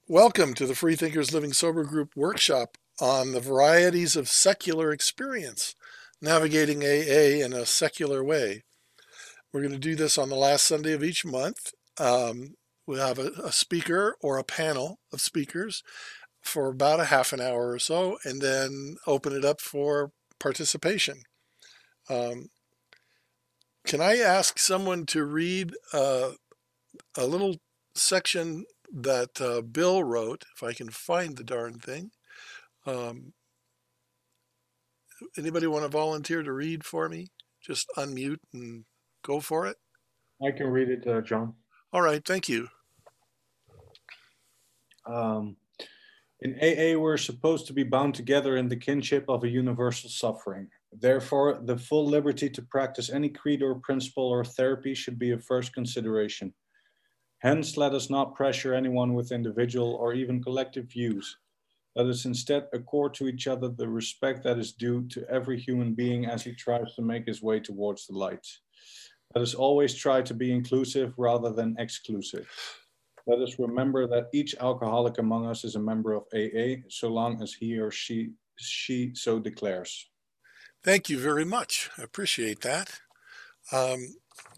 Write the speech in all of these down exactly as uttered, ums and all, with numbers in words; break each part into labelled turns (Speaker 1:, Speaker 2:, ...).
Speaker 1: Welcome to the Freethinkers Living Sober Group workshop on the varieties of secular experience, navigating A A in a secular way. We're going to do this on the last Sunday of each month. Um, we'll have a, a speaker or a panel of speakers for about a half an hour or so, and then open it up for participation. Um, can I ask someone to read uh, a little section that uh, Bill wrote, if I can find the darn thing? Um, Anybody want to volunteer to read for me? Just unmute and go for it.
Speaker 2: I can read it, uh, John.
Speaker 1: All right, thank you.
Speaker 2: Um, in A A, we're supposed to be bound together in the kinship of a universal suffering. Therefore, the full liberty to practice any creed or principle or therapy should be a first consideration. Hence, let us not pressure anyone with individual or even collective views. Let us instead accord to each other the respect that is due to every human being as he tries to make his way towards the light. Let us always try to be inclusive rather than exclusive. Let us remember that each alcoholic among us is a member of A A, so long as he or she, she so declares.
Speaker 1: Thank you very much. I appreciate that. Um,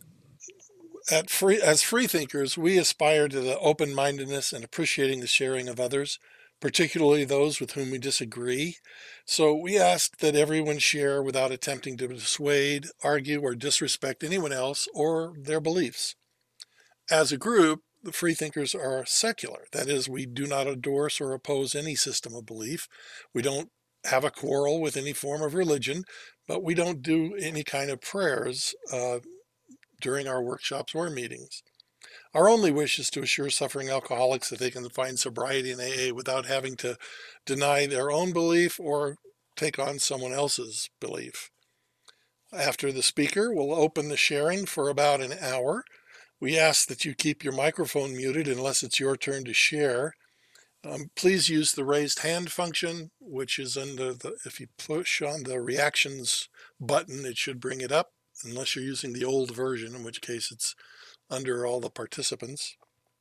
Speaker 1: at free, as free thinkers, we aspire to the open mindedness and appreciating the sharing of others, particularly those with whom we disagree. So we ask that everyone share without attempting to dissuade, argue, or disrespect anyone else or their beliefs. As a group, the freethinkers are secular. That is, we do not endorse or oppose any system of belief. We don't have a quarrel with any form of religion, but we don't do any kind of prayers uh, during our workshops or meetings. Our only wish is to assure suffering alcoholics that they can find sobriety in A A without having to deny their own belief or take on someone else's belief. After the speaker, we'll open the sharing for about an hour. We ask that you keep your microphone muted unless it's your turn to share. Um, please use the raised hand function, which is under the, if you push on the reactions button, it should bring it up, unless you're using the old version, in which case it's under all the participants.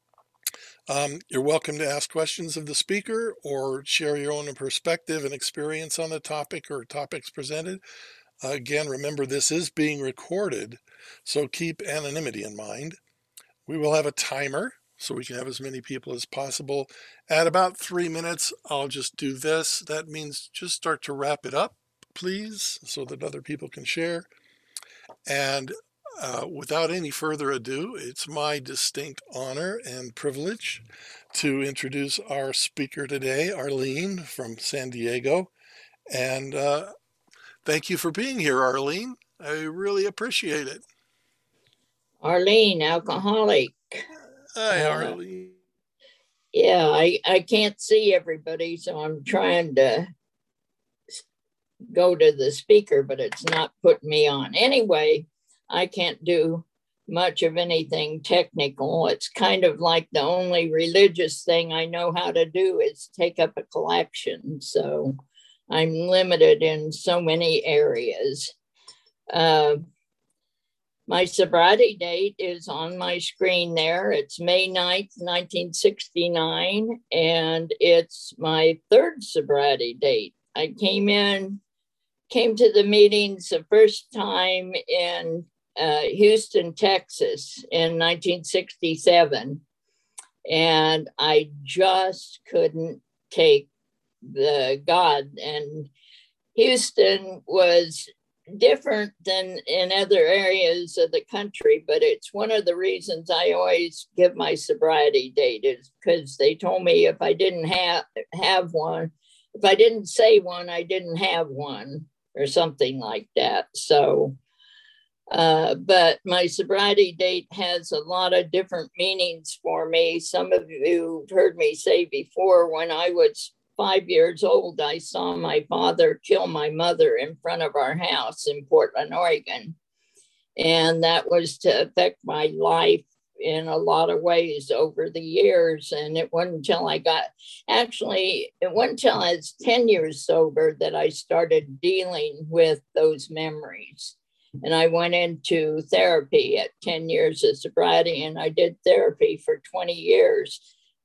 Speaker 1: Um, you're welcome to ask questions of the speaker or share your own perspective and experience on the topic or topics presented. Uh, again, remember this is being recorded, so keep anonymity in mind. We will have a timer so we can have as many people as possible. At about three minutes, I'll just do this. That means just start to wrap it up, please, so that other people can share. And uh, without any further ado, it's my distinct honor and privilege to introduce our speaker today, Arlene from San Diego. And uh, thank you for being here, Arlene. I really appreciate it.
Speaker 3: Arlene, alcoholic.
Speaker 1: Hi, Arlene. Uh,
Speaker 3: yeah, I, I can't see everybody, so I'm trying to go to the speaker, but it's not putting me on. Anyway, I can't do much of anything technical. It's kind of like the only religious thing I know how to do is take up a collection. So I'm limited in so many areas. Uh, my sobriety date is on my screen there. It's May ninth, nineteen sixty-nine, and it's my third sobriety date. I came in, came to the meetings the first time in uh, Houston, Texas in nineteen sixty-seven, and I just couldn't take the God. And Houston was different than in other areas of the country, but it's one of the reasons I always give my sobriety date is because they told me if I didn't have have one, if I didn't say one, I didn't have one or something like that. So, uh, but my sobriety date has a lot of different meanings for me. Some of you have heard me say before, when I was five years old, I saw my father kill my mother in front of our house in Portland, Oregon. And that was to affect my life in a lot of ways over the years. And it wasn't until I got, actually, it wasn't until I was ten years sober that I started dealing with those memories. And I went into therapy at ten years of sobriety, and I did therapy for twenty years.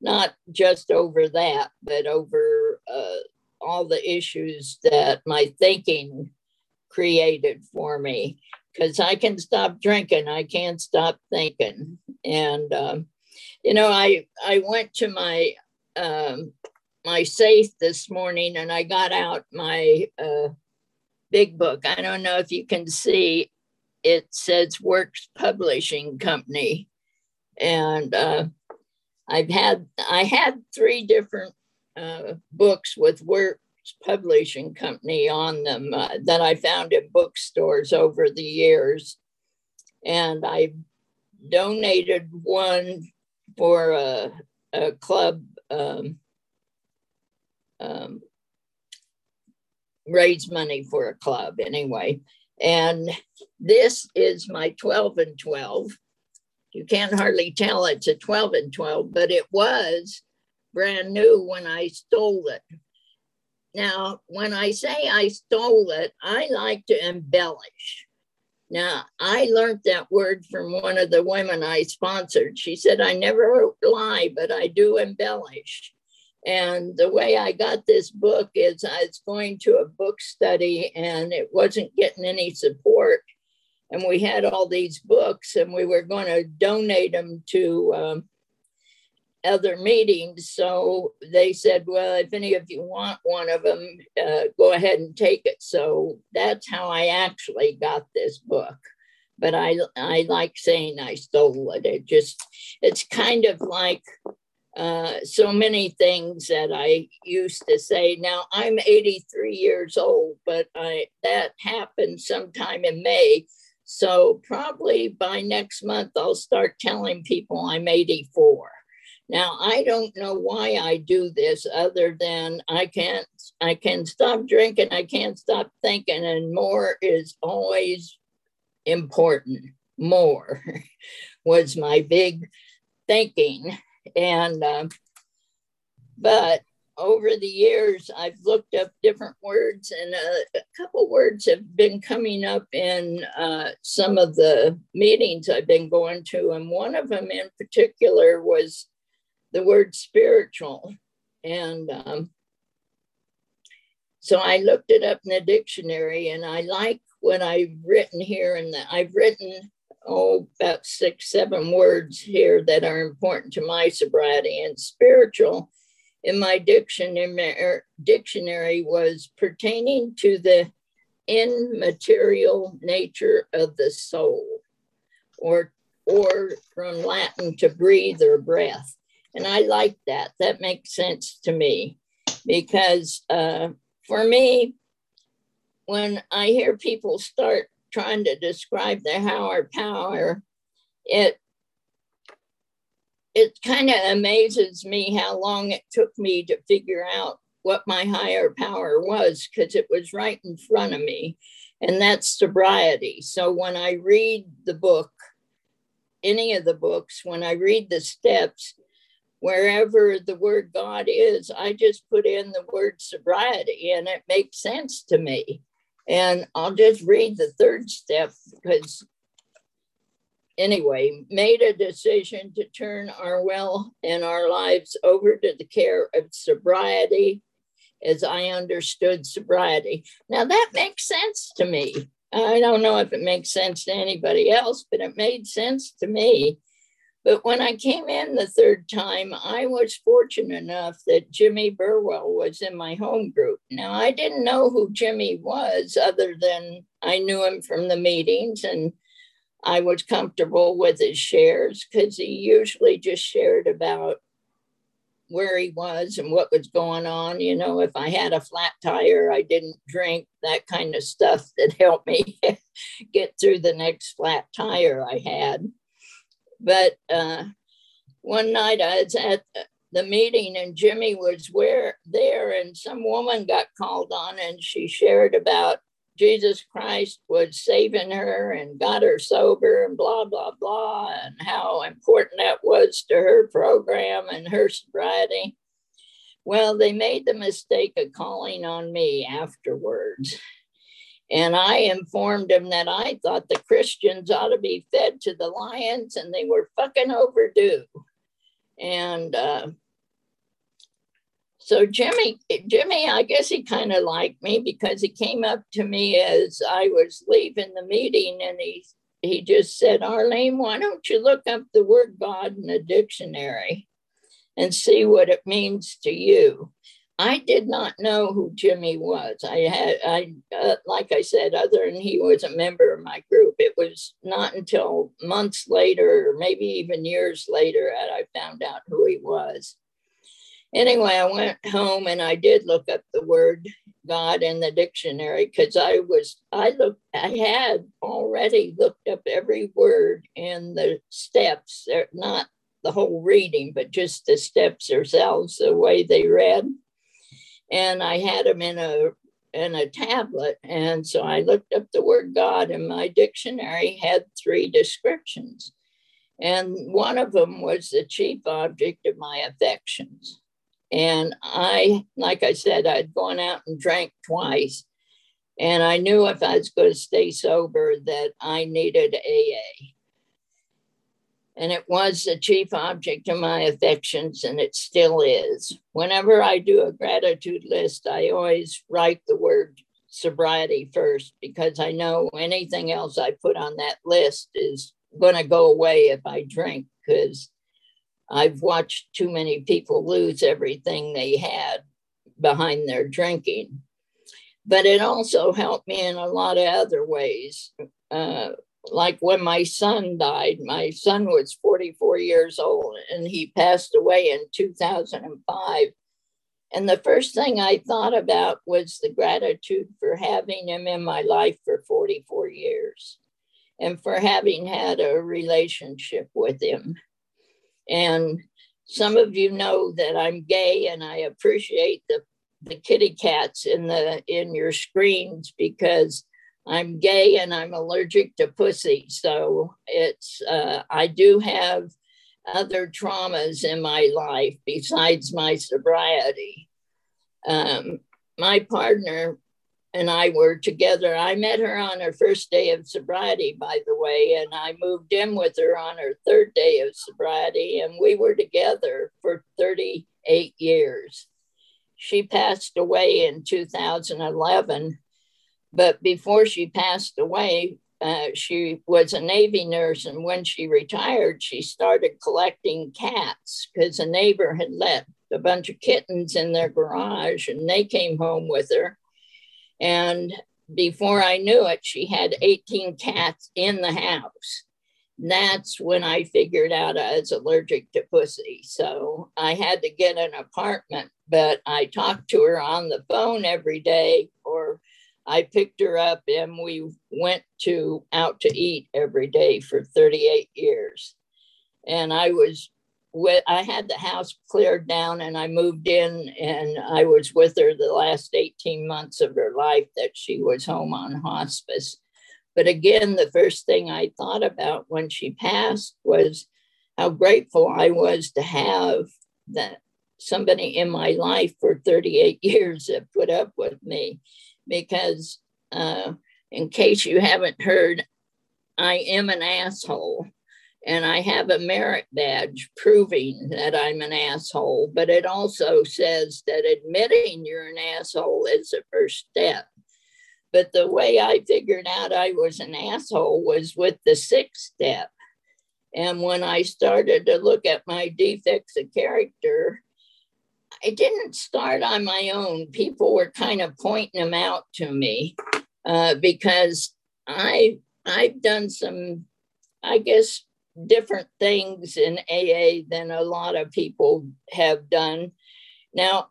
Speaker 3: not just over that, but over uh, all the issues that my thinking created for me. Because I can stop drinking, I can't stop thinking. And, um, you know, I, I went to my, um, my safe this morning and I got out my uh, big book. I don't know if you can see, it says Works Publishing Company. And uh, I've had, I had three different uh, books with Works Publishing Company on them uh, that I found in bookstores over the years. And I donated one for a, a club, um, um, raise money for a club anyway. And this is my twelve and twelve. You can't hardly tell it's a twelve and twelve, but it was brand new when I stole it. Now, when I say I stole it, I like to embellish. Now, I learned that word from one of the women I sponsored. She said, I never lie, but I do embellish. And the way I got this book is I was going to a book study and it wasn't getting any support. And we had all these books and we were going to donate them to um, other meetings. So they said, well, if any of you want one of them, uh, go ahead and take it. So that's how I actually got this book. But I, I like saying I stole it. It just, it's kind of like uh, so many things that I used to say. Now I'm eighty-three years old, but I, that happened sometime in May. So probably by next month, I'll start telling people I'm eighty-four. Now, I don't know why I do this other than I can't, I can stop drinking, I can't stop thinking, and more is always important. More was my big thinking. And, uh, but over the years, I've looked up different words, and a, a couple words have been coming up in uh, some of the meetings I've been going to. And one of them in particular was the word spiritual. And um, so I looked it up in the dictionary, and I like what I've written here. And I've written, oh, about six, seven words here that are important to my sobriety. And spiritual in my dictionary, dictionary was pertaining to the immaterial nature of the soul, or, or from Latin to breathe or breath. And I like that. That makes sense to me because uh, for me, when I hear people start trying to describe their higher power, it it kind of amazes me how long it took me to figure out what my higher power was, because it was right in front of me, and that's sobriety. So when I read the book, any of the books, when I read the steps, wherever the word God is, I just put in the word sobriety and it makes sense to me. And I'll just read the third step because anyway, made a decision to turn our will and our lives over to the care of sobriety as I understood sobriety. Now that makes sense to me. I don't know if it makes sense to anybody else, but it made sense to me. But when I came in the third time, I was fortunate enough that Jimmy Burwell was in my home group. Now, I didn't know who Jimmy was other than I knew him from the meetings, and I was comfortable with his shares because he usually just shared about where he was and what was going on. You know, if I had a flat tire, I didn't drink, that kind of stuff that helped me get through the next flat tire I had. But uh, one night I was at the meeting and Jimmy was where, there, and some woman got called on and she shared about Jesus Christ was saving her and got her sober and blah, blah, blah, and how important that was to her program and her sobriety. Well, they made the mistake of calling on me afterwards. And I informed them that I thought the Christians ought to be fed to the lions and they were fucking overdue. And uh, So Jimmy, Jimmy, I guess he kind of liked me because he came up to me as I was leaving the meeting and he he just said, Arlene, why don't you look up the word God in the dictionary and see what it means to you? I did not know who Jimmy was. I had, I uh, like I said, other than he was a member of my group, it was not until months later, or maybe even years later, that I found out who he was. Anyway, I went home and I did look up the word God in the dictionary because I was, I looked, I had already looked up every word in the steps, not the whole reading, but just the steps themselves, the way they read. And I had them in a, in a tablet. And so I looked up the word God and my dictionary had three descriptions. And one of them was the chief object of my affections. And I, like I said, I'd gone out and drank twice. And I knew if I was going to stay sober that I needed A A. And it was the chief object of my affections, and it still is. Whenever I do a gratitude list, I always write the word sobriety first because I know anything else I put on that list is going to go away if I drink, because I've watched too many people lose everything they had behind their drinking. But it also helped me in a lot of other ways. Uh, like when my son died, my son was forty-four years old and he passed away in two thousand five. And the first thing I thought about was the gratitude for having him in my life for forty-four years and for having had a relationship with him. And some of you know that I'm gay, and I appreciate the, the kitty cats in the in your screens because I'm gay and I'm allergic to pussy. So it's uh, I do have other traumas in my life besides my sobriety. Um, my partner and I were together. I met her on her first day of sobriety, by the way, and I moved in with her on her third day of sobriety, and we were together for thirty-eight years. She passed away in two thousand eleven, but before she passed away, uh, she was a Navy nurse, and when she retired, she started collecting cats because a neighbor had left a bunch of kittens in their garage, and they came home with her. And before I knew it, she had eighteen cats in the house. That's when I figured out I was allergic to pussy. So I had to get an apartment, but I talked to her on the phone every day, or I picked her up and we went to out to eat every day for thirty-eight years. And I was I had the house cleared down and I moved in, and I was with her the last eighteen months of her life that she was home on hospice. But again, the first thing I thought about when she passed was how grateful I was to have that somebody in my life for thirty-eight years that put up with me. Because uh, in case you haven't heard, I am an asshole. And I have a merit badge proving that I'm an asshole, but it also says that admitting you're an asshole is the first step. But the way I figured out I was an asshole was with the sixth step. And when I started to look at my defects of character, I didn't start on my own. People were kind of pointing them out to me uh, because I, I've done some, I guess, different things in A A than a lot of people have done. Now,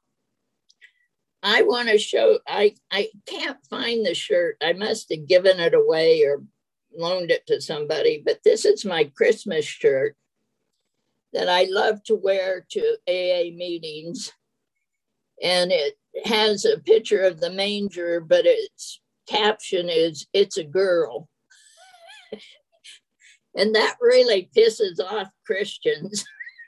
Speaker 3: I want to show, I, I can't find the shirt. I must have given it away or loaned it to somebody, but this is my Christmas shirt that I love to wear to A A meetings. And it has a picture of the manger, but its caption is, "It's a girl." And that really pisses off Christians.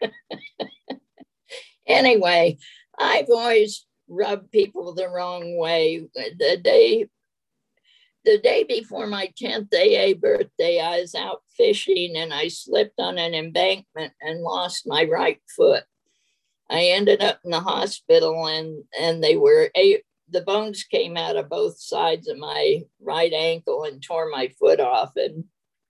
Speaker 3: Anyway, I've always rubbed people the wrong way. The day, the day before my tenth A A birthday, I was out fishing and I slipped on an embankment and lost my right foot. I ended up in the hospital, and, and they were, a, the bones came out of both sides of my right ankle and tore my foot off. And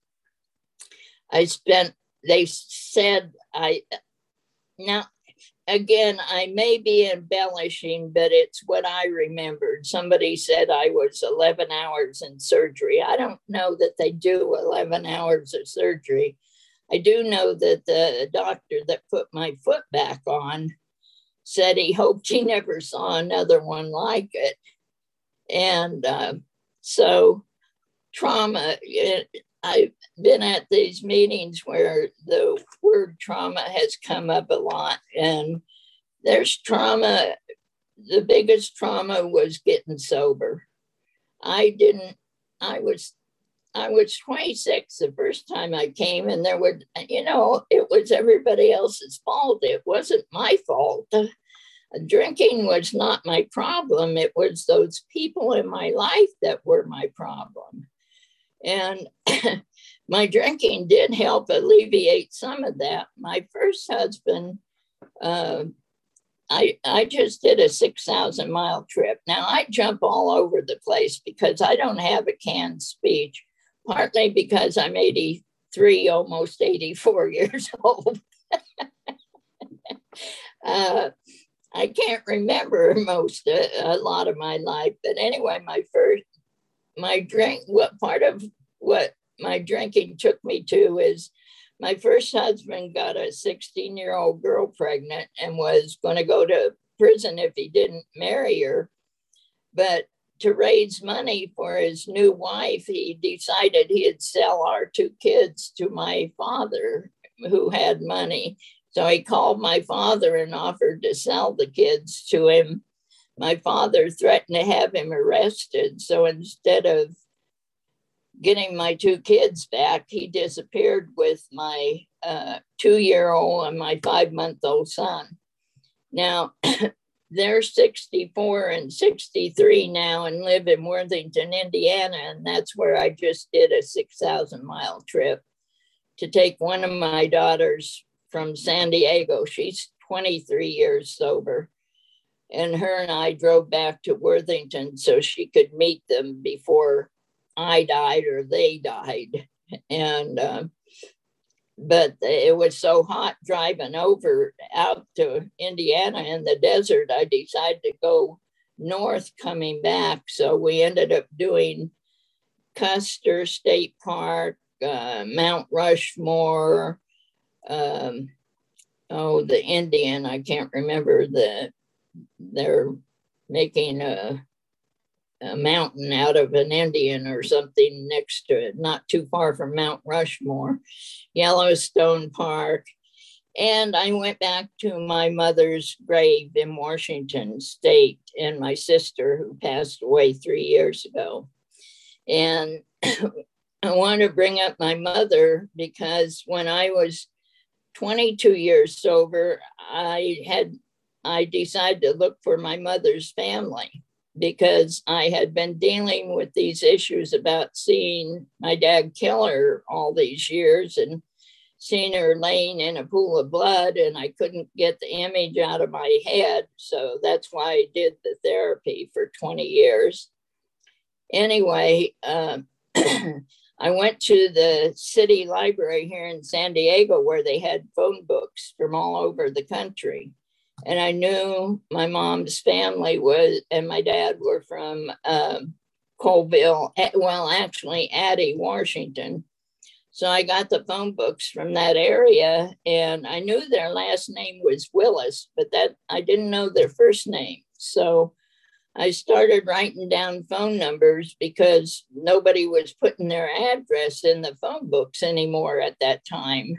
Speaker 3: I spent, they said I, now, again, I may be embellishing, but it's what I remembered. Somebody said I was eleven hours in surgery. I don't know that they do eleven hours of surgery. I do know that the doctor that put my foot back on said he hoped he never saw another one like it. And uh, so trauma, it, I've been at these meetings where the word trauma has come up a lot, and there's trauma. The biggest trauma was getting sober. I didn't, I was, I was twenty-six the first time I came, and there were, you know, it was everybody else's fault. It wasn't my fault. Drinking was not my problem. It was those people in my life that were my problem. And my drinking did help alleviate some of that. My first husband, uh, I, I just did a six thousand mile trip. Now I jump all over the place because I don't have a canned speech, partly because I'm eighty-three, almost eighty-four years old. uh, I can't remember most, uh, a lot of my life, but anyway, my first, my drink, what part of what my drinking took me to is my first husband got a sixteen year old girl pregnant and was going to go to prison if he didn't marry her. But to raise money for his new wife, he decided he'd sell our two kids to my father, who had money. So he called my father and offered to sell the kids to him. My father threatened to have him arrested. So instead of getting my two kids back, he disappeared with my uh, two-year-old and my five-month-old son. Now, they're sixty-four and sixty-three now and live in Worthington, Indiana, and that's where I just did a six thousand mile trip to take one of my daughters from San Diego. She's twenty-three years sober. And her and I drove back to Worthington so she could meet them before I died or they died. And, uh, but it was so hot driving over out to Indiana in the desert, I decided to go north coming back. So we ended up doing Custer State Park, uh, Mount Rushmore, um, oh, the Indian, I can't remember the, they're making a, a mountain out of an Indian or something next to it, not too far from Mount Rushmore, Yellowstone Park. And I went back to my mother's grave in Washington State and my sister who passed away three years ago. And I want to bring up my mother because when I was twenty-two years sober, I had I decided to look for my mother's family because I had been dealing with these issues about seeing my dad kill her all these years and seeing her laying in a pool of blood, and I couldn't get the image out of my head. So that's why I did the therapy for twenty years. Anyway, uh, I went to the city library here in San Diego where they had phone books from all over the country. And I knew my mom's family was, and my dad were from um, Colville, well, actually Addy, Washington. So I got the phone books from that area, and I knew their last name was Willis, but that I didn't know their first name. So I started writing down phone numbers because nobody was putting their address in the phone books anymore at that time.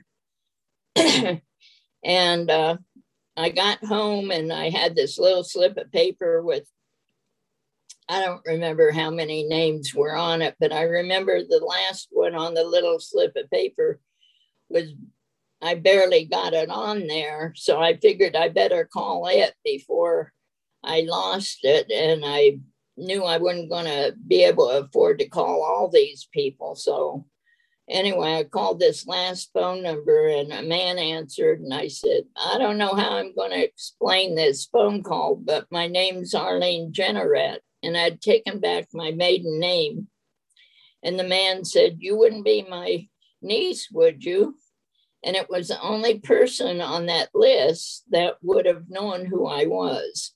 Speaker 3: And uh, I got home and I had this little slip of paper with, I don't remember how many names were on it, but I remember the last one on the little slip of paper was, I barely got it on there. So I figured I better call it before I lost it. And I knew I wasn't going to be able to afford to call all these people. So Anyway, I called this last phone number and a man answered, and I said, I don't know how I'm going to explain this phone call, but my name's Arlene Generette, and I'd taken back my maiden name. And the man said, you wouldn't be my niece, would you? And it was the only person on that list that would have known who I was.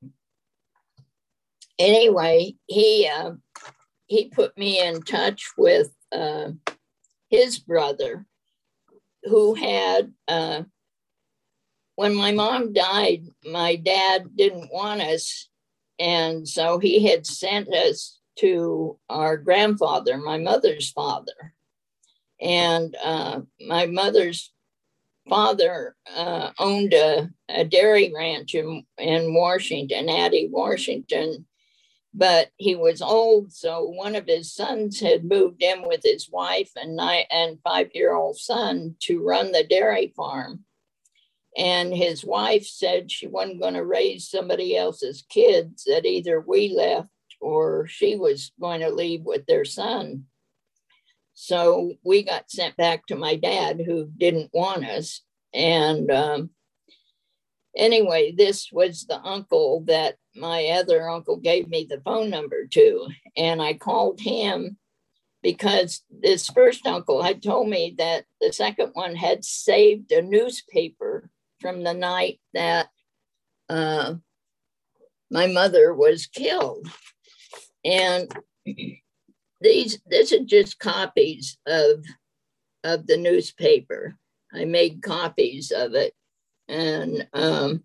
Speaker 3: Anyway, he uh, he put me in touch with uh, his brother, who had, uh, when my mom died, my dad didn't want us. And so he had sent us to our grandfather, my mother's father. And uh, my mother's father uh, owned a, a dairy ranch in, in Washington, Addie, Washington. But he was old, so one of his sons had moved in with his wife and nine and five-year-old son to run the dairy farm. And his wife said she wasn't going to raise somebody else's kids, that either we left or she was going to leave with their son. So we got sent back to my dad, who didn't want us. And um, anyway, this was the uncle that my other uncle gave me the phone number to. And I called him because this first uncle had told me that the second one had saved a newspaper from the night that uh, my mother was killed. And these, this is just copies of, of the newspaper. I made copies of it. And um,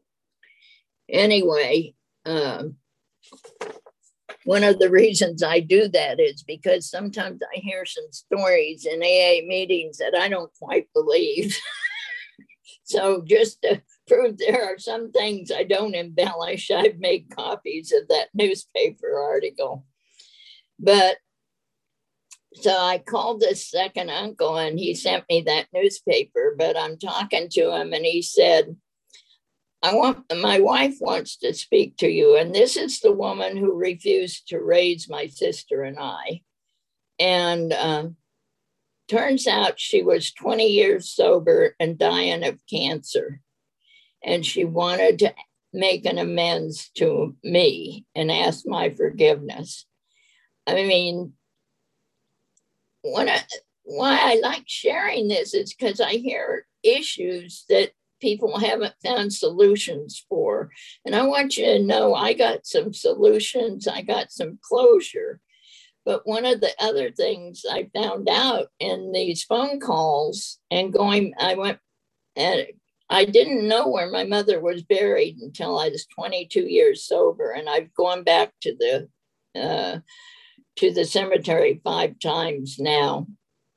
Speaker 3: anyway, um, one of the reasons I do that is because sometimes I hear some stories in A A meetings that I don't quite believe. So just to prove there are some things I don't embellish, I've made copies of that newspaper article. But so I called this second uncle and he sent me that newspaper, but I'm talking to him and he said, I want, my wife wants to speak to you. And this is the woman who refused to raise my sister and I. And uh, turns out she was twenty years sober and dying of cancer. And she wanted to make an amends to me and ask my forgiveness. I mean, When I, why I like sharing this is because I hear issues that people haven't found solutions for. And I want you to know I got some solutions, I got some closure. But one of the other things I found out in these phone calls and going, I went, and I didn't know where my mother was buried until I was twenty-two years sober. And I've gone back to the uh, to the cemetery five times now.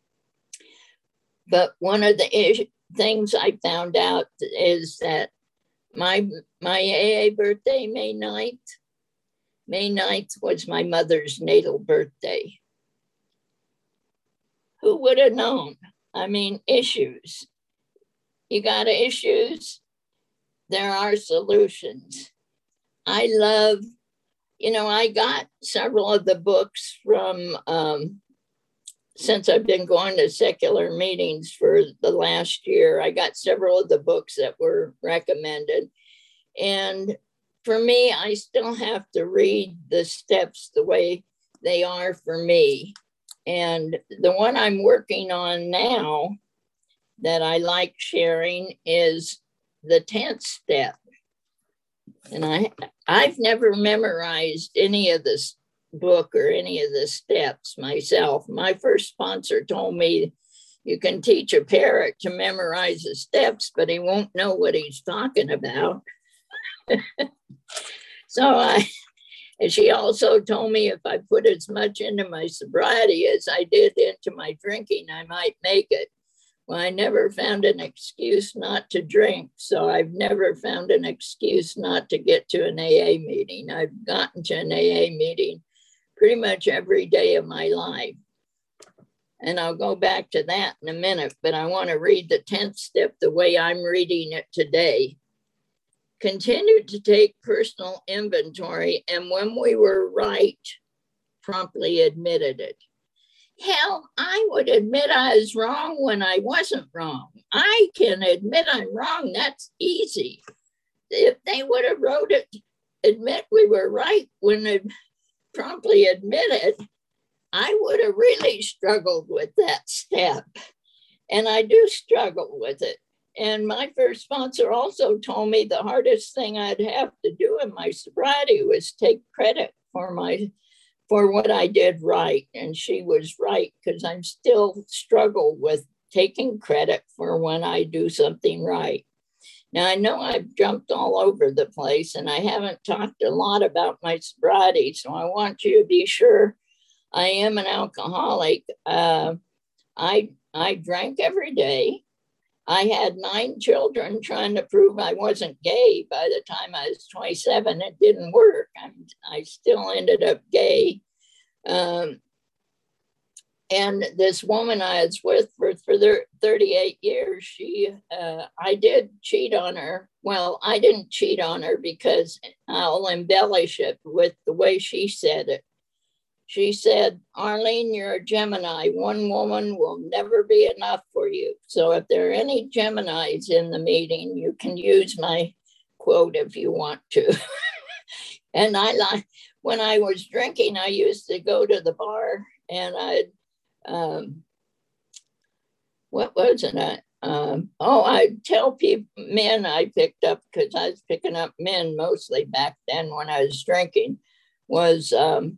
Speaker 3: But one of the ish- things I found out is that my, my A A birthday, May ninth, May ninth was my mother's natal birthday. Who would have known? I mean, issues. You got issues, there are solutions. I love You know, I got several of the books from, um, since I've been going to secular meetings for the last year, I got several of the books that were recommended. And for me, I still have to read the steps the way they are for me. And the one I'm working on now that I like sharing is the tenth step. And I, I've never memorized any of this book or any of the steps myself. My first sponsor told me you can teach a parrot to memorize the steps, but he won't know what he's talking about. So I, and she also told me if I put as much into my sobriety as I did into my drinking, I might make it. Well, I never found an excuse not to drink. So I've never found an excuse not to get to an A A meeting. I've gotten to an A A meeting pretty much every day of my life. And I'll go back to that in a minute, but I want to read the tenth step the way I'm reading it today. Continue to take personal inventory, and when we were right, promptly admitted it. Hell, I would admit I was wrong when I wasn't wrong. I can admit I'm wrong. That's easy. If they would have wrote it, admit we were right when they promptly admit it, I would have really struggled with that step. And I do struggle with it. And my first sponsor also told me the hardest thing I'd have to do in my sobriety was take credit for my for what I did right. And she was right, because I'm still struggle with taking credit for when I do something right. Now, I know I've jumped all over the place and I haven't talked a lot about my sobriety, so I want you to be sure I am an alcoholic. Uh, I, I drank every day. I had nine children trying to prove I wasn't gay. By the time I was twenty-seven, it didn't work. I'm, I still ended up gay. Um, and this woman I was with for, for thirty-eight years, she, uh, I did cheat on her. Well, I didn't cheat on her because I'll embellish it with the way she said it. She said, Arlene, you're a Gemini. One woman will never be enough for you. So if there are any Geminis in the meeting, you can use my quote if you want to. And I like, when I was drinking, I used to go to the bar and I'd, um, what was it? I, um, oh, I'd tell people, men I picked up, because I was picking up men mostly back then when I was drinking, was, um,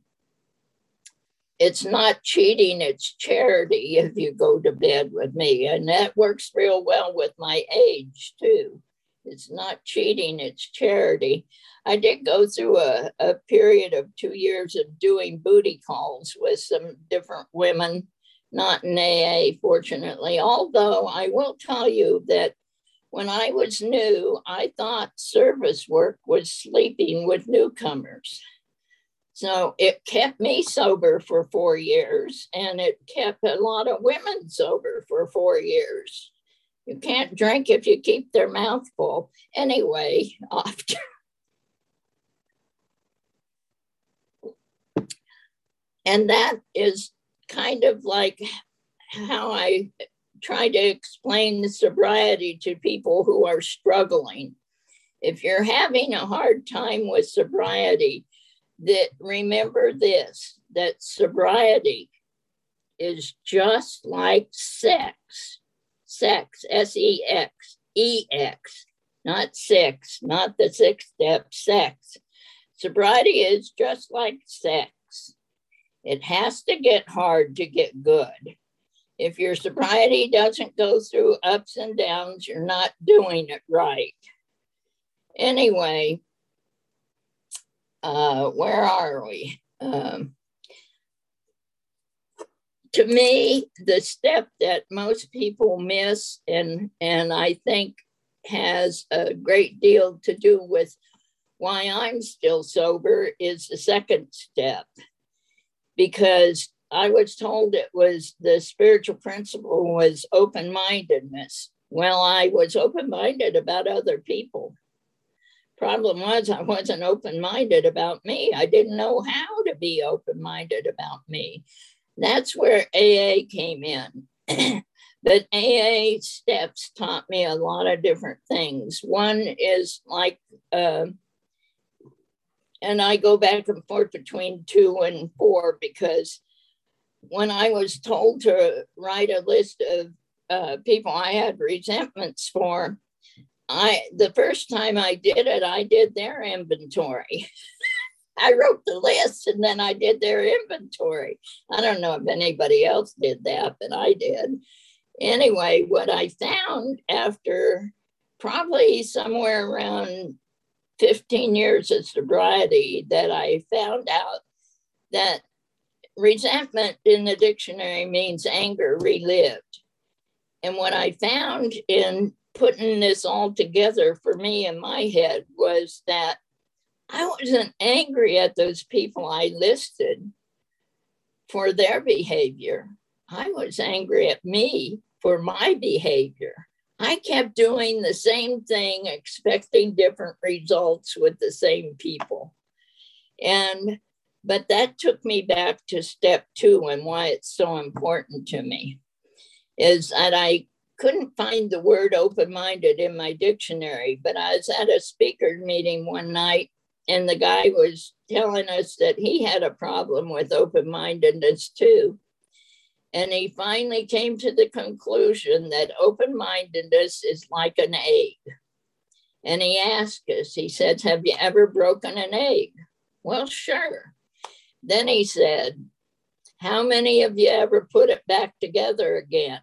Speaker 3: it's not cheating, it's charity if you go to bed with me. And that works real well with my age too. It's not cheating, it's charity. I did go through a, a period of two years of doing booty calls with some different women, not in A A, fortunately. Although I will tell you that when I was new, I thought service work was sleeping with newcomers. So it kept me sober for four years and it kept a lot of women sober for four years. You can't drink if you keep their mouth full. Anyway, after. And that is kind of like how I try to explain the sobriety to people who are struggling. If you're having a hard time with sobriety, that remember this, that sobriety is just like sex, sex, S E X, E X, not sex, not the sixth step, sex. Sobriety is just like sex. It has to get hard to get good. If your sobriety doesn't go through ups and downs, you're not doing it right. Anyway, Uh, where are we? Um, to me, the step that most people miss, and, and I think has a great deal to do with why I'm still sober, is the second step. Because I was told it was the spiritual principle was open-mindedness. Well, I was open-minded about other people. Problem was, I wasn't open-minded about me. I didn't know how to be open-minded about me. That's where A A came in. But A A steps taught me a lot of different things. One is like, uh, and I go back and forth between two and four, because when I was told to write a list of uh, people I had resentments for, I, the first time I did it, I did their inventory. I wrote the list and then I did their inventory. I don't know if anybody else did that, but I did. Anyway, what I found after probably somewhere around fifteen years of sobriety, that I found out that resentment in the dictionary means anger relived. And what I found in putting this all together for me in my head was that I wasn't angry at those people I listed for their behavior. I was angry at me for my behavior. I kept doing the same thing, expecting different results with the same people. And But that took me back to step two, and why it's so important to me is that I couldn't find the word open-minded in my dictionary, but I was at a speaker meeting one night, and the guy was telling us that he had a problem with open-mindedness too. And he finally came to the conclusion that open-mindedness is like an egg. And he asked us, he said, have you ever broken an egg? Well, sure. Then he said, how many of you ever put it back together again?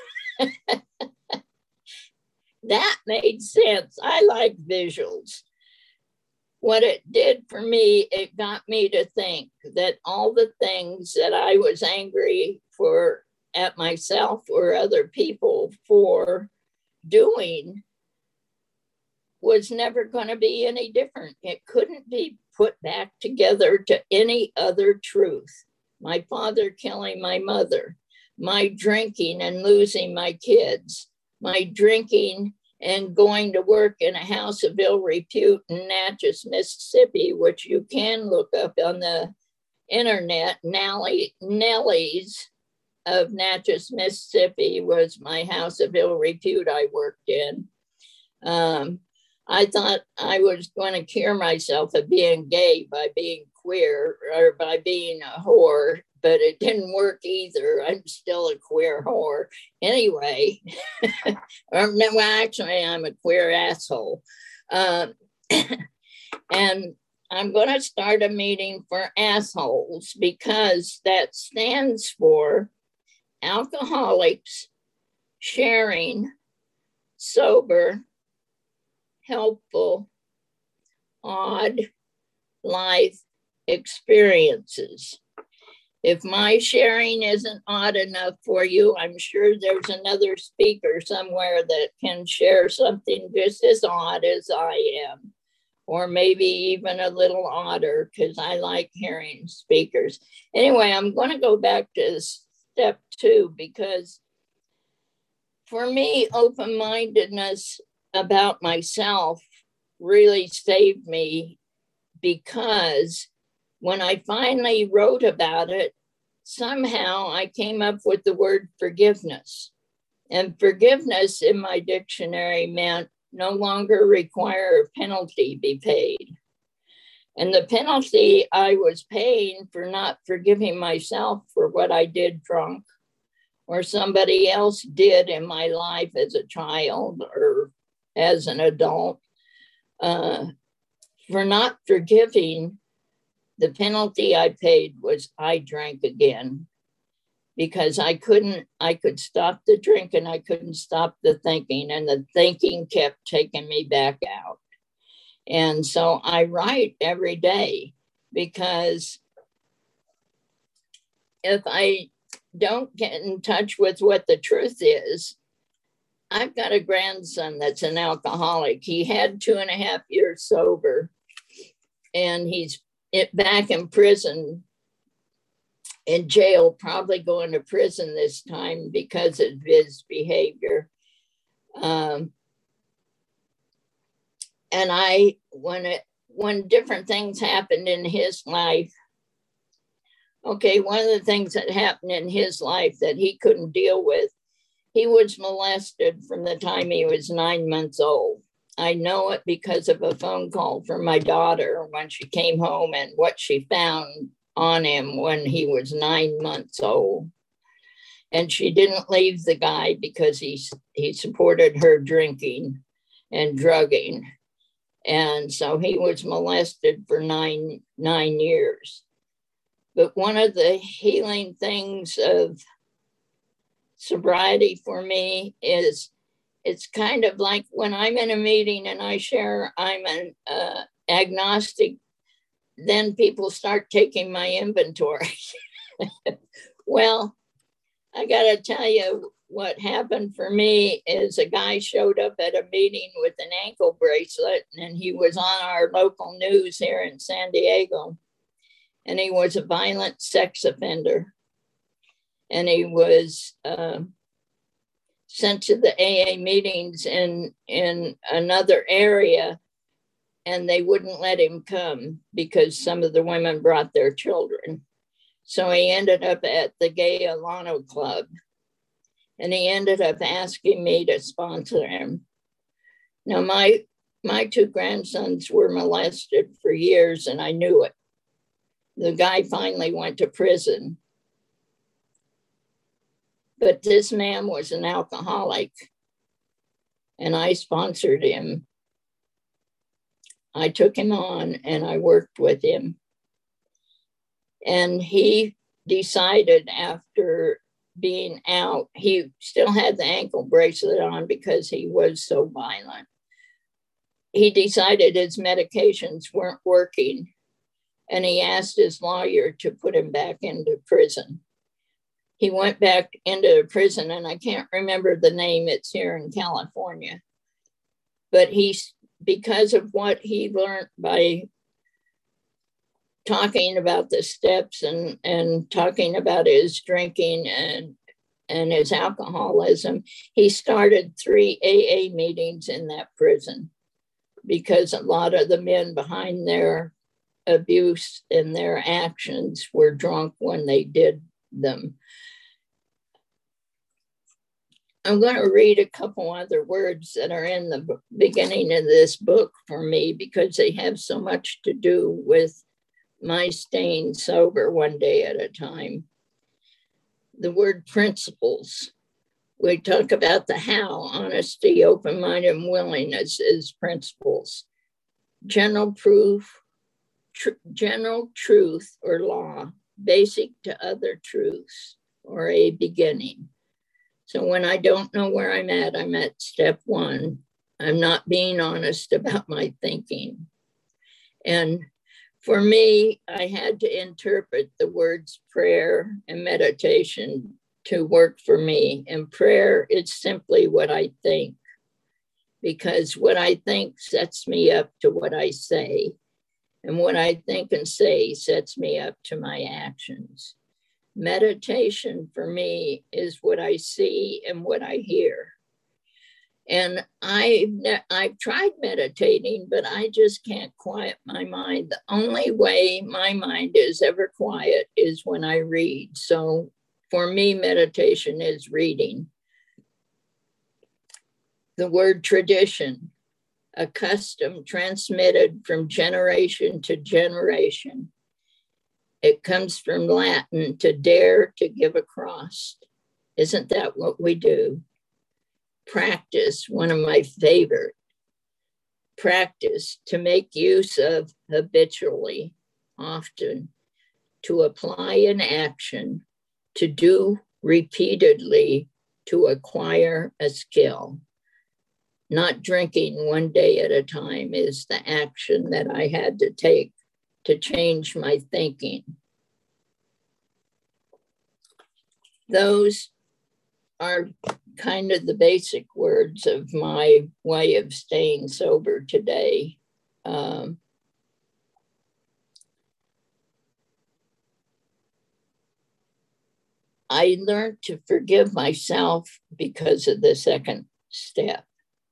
Speaker 3: That made sense. I like visuals. What it did for me, it got me to think that all the things that I was angry for at myself or other people for doing was never going to be any different. It couldn't be put back together to any other truth. My father killing my mother, my drinking and losing my kids, my drinking and going to work in a house of ill repute in Natchez, Mississippi, which you can look up on the internet. Nellie, Nellie's of Natchez, Mississippi was my house of ill repute I worked in. Um, I thought I was going to cure myself of being gay by being queer or by being a whore, but it didn't work either. I'm still a queer whore. Anyway, or, no, actually, I'm a queer asshole. Um, and I'm going to start a meeting for assholes because that stands for alcoholics sharing sober, helpful, odd life experiences. If my sharing isn't odd enough for you, I'm sure there's another speaker somewhere that can share something just as odd as I am, or maybe even a little odder, because I like hearing speakers. Anyway, I'm going to go back to step two, because for me, open-mindedness about myself really saved me, because when I finally wrote about it, somehow I came up with the word forgiveness. And forgiveness in my dictionary meant no longer require a penalty be paid. And the penalty I was paying for not forgiving myself for what I did drunk, or somebody else did in my life as a child or as an adult, uh, for not forgiving, the penalty I paid was I drank again, because I couldn't, I could stop the drinking, I couldn't stop the thinking, and the thinking kept taking me back out. And so I write every day, because if I don't get in touch with what the truth is, I've got a grandson that's an alcoholic. He had two and a half years sober, and he's it back in prison, in jail, probably going to prison this time because of his behavior. Um, and I, when it, when different things happened in his life, okay, one of the things that happened in his life that he couldn't deal with, he was molested from the time he was nine months old. I know it because of a phone call from my daughter when she came home and what she found on him when he was nine months old. And she didn't leave the guy because he, he supported her drinking and drugging. And so he was molested for nine, nine years. But one of the healing things of sobriety for me is it's kind of like when I'm in a meeting and I share I'm an uh, agnostic, then people start taking my inventory. Well, I got to tell you what happened for me is a guy showed up at a meeting with an ankle bracelet, and he was on our local news here in San Diego, and he was a violent sex offender. And he was uh, sent to the A A meetings in, in another area and they wouldn't let him come because some of the women brought their children. So he ended up at the Gay Alano Club, and he ended up asking me to sponsor him. Now, my, my two grandsons were molested for years, and I knew it. The guy finally went to prison. But this man was an alcoholic, and I sponsored him. I took him on, and I worked with him. And he decided after being out, he still had the ankle bracelet on because he was so violent. He decided his medications weren't working, and he asked his lawyer to put him back into prison. He went back into prison, and I can't remember the name, it's here in California. But he's, because of what he learned by talking about the steps and, and talking about his drinking and, and his alcoholism, he started three A A meetings in that prison because a lot of the men behind their abuse and their actions were drunk when they did them. I'm going to read a couple other words that are in the beginning of this book for me because they have so much to do with my staying sober one day at a time. The word principles. We talk about the how, honesty, open-minded, and willingness as principles. General proof, tr- general truth or law, basic to other truths, or a beginning. So when I don't know where I'm at, I'm at step one. I'm not being honest about my thinking. And for me, I had to interpret the words prayer and meditation to work for me. And prayer is simply what I think, because what I think sets me up to what I say. And what I think and say sets me up to my actions. Meditation for me is what I see and what I hear. And I, I've tried meditating, but I just can't quiet my mind. The only way my mind is ever quiet is when I read. So for me, meditation is reading. The word tradition, a custom transmitted from generation to generation. It comes from Latin, to dare to give across. Isn't that what we do? Practice, one of my favorite. Practice, to make use of habitually, often, to apply in action, to do repeatedly, to acquire a skill. Not drinking one day at a time is the action that I had to take to change my thinking. Those are kind of the basic words of my way of staying sober today. Um, I learned to forgive myself because of the second step.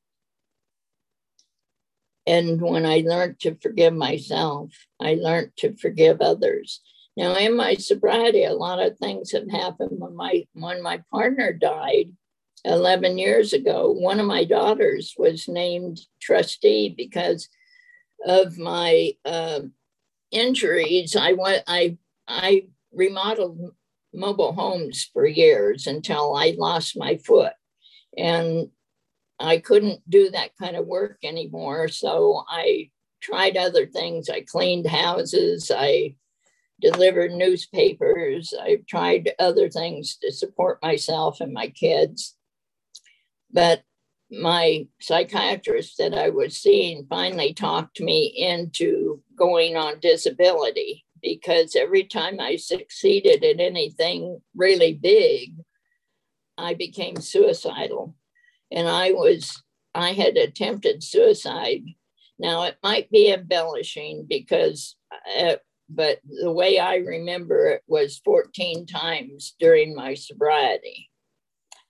Speaker 3: And when I learned to forgive myself, I learned to forgive others. Now, in my sobriety, a lot of things have happened. When my, when my partner died eleven years ago, one of my daughters was named trustee because of my uh, injuries. I, went, I, I remodeled mobile homes for years until I lost my foot. And I couldn't do that kind of work anymore. So I tried other things. I cleaned houses. I delivered newspapers. I tried other things to support myself and my kids. But my psychiatrist that I was seeing finally talked me into going on disability, because every time I succeeded at anything really big, I became suicidal. And I was, I had attempted suicide. Now, it might be embellishing because, uh, but the way I remember it was fourteen times during my sobriety.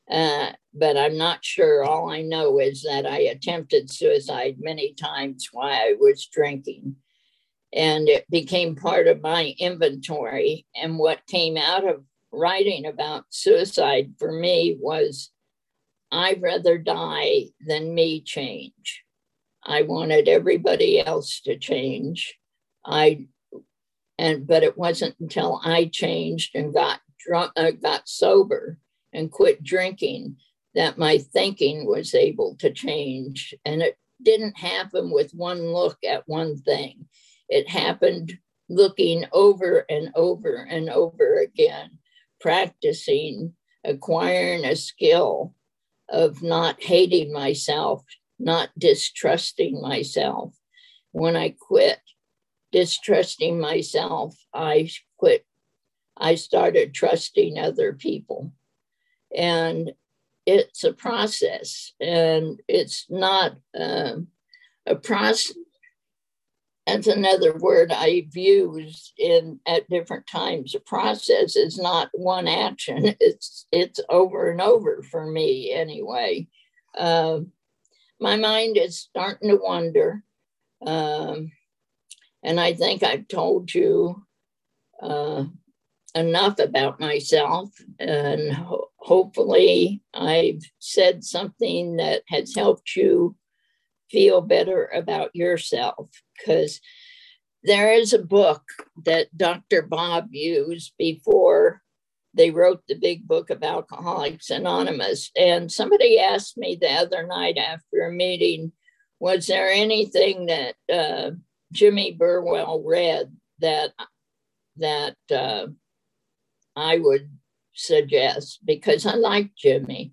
Speaker 3: uh, but I'm not sure. All I know is that I attempted suicide many times while I was drinking. And it became part of my inventory. And what came out of writing about suicide for me was, I'd rather die than me change. I wanted everybody else to change. I and but it wasn't until I changed and got drunk, uh, got sober, and quit drinking that my thinking was able to change. And it didn't happen with one look at one thing. It happened looking over and over and over again, practicing, acquiring a skill of not hating myself, not distrusting myself. When I quit distrusting myself, I quit. I started trusting other people. And it's a process, and it's not um, a process. That's another word I've used in at different times. A process is not one action. It's it's over and over for me anyway. Uh, my mind is starting to wander. Um, and I think I've told you uh, enough about myself, and ho- hopefully I've said something that has helped you feel better about yourself, because there is a book that Doctor Bob used before they wrote the big book of Alcoholics Anonymous. And somebody asked me the other night after a meeting, was there anything that uh, Jimmy Burwell read that that uh, I would suggest, because I like Jimmy.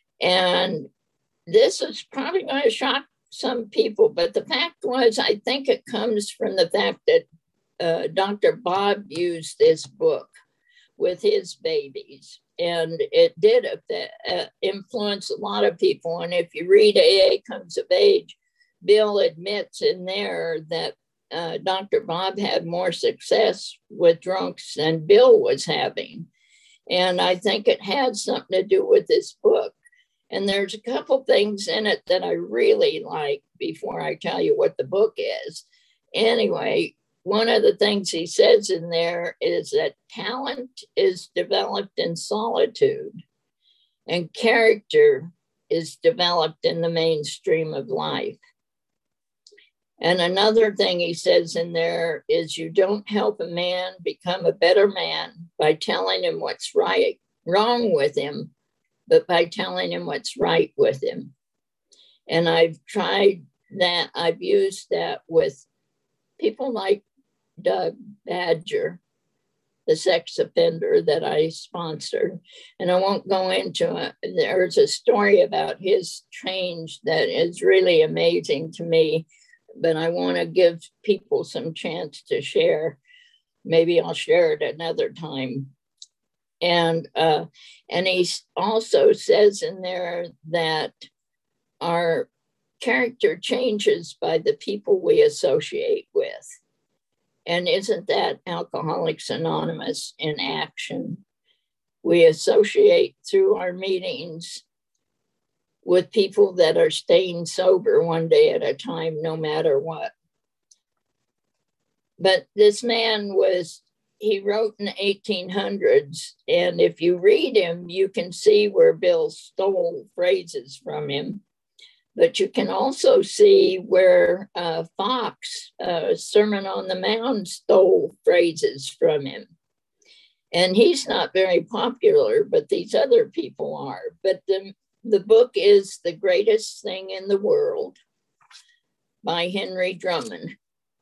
Speaker 3: And this is probably going to shock some people, but the fact was, I think it comes from the fact that uh, Doctor Bob used this book with his babies, and it did uh, influence a lot of people. And if you read A A Comes of Age, Bill admits in there that uh, Doctor Bob had more success with drunks than Bill was having. And I think it had something to do with this book. And there's a couple things in it that I really like before I tell you what the book is. Anyway, one of the things he says in there is that talent is developed in solitude and character is developed in the mainstream of life. And another thing he says in there is you don't help a man become a better man by telling him what's right, wrong with him, but by telling him what's right with him. And I've tried that, I've used that with people like Doug Badger, the sex offender that I sponsored. And I won't go into it. There's a story about his change that is really amazing to me, but I want to give people some chance to share. Maybe I'll share it another time. And uh, and he also says in there that our character changes by the people we associate with. And isn't that Alcoholics Anonymous in action? We associate through our meetings with people that are staying sober one day at a time, no matter what. But this man was, he wrote in the eighteen hundreds, and if you read him, you can see where Bill stole phrases from him. But you can also see where uh, Fox, uh, Sermon on the Mount, stole phrases from him. And he's not very popular, but these other people are. But the, the book is The Greatest Thing in the World by Henry Drummond.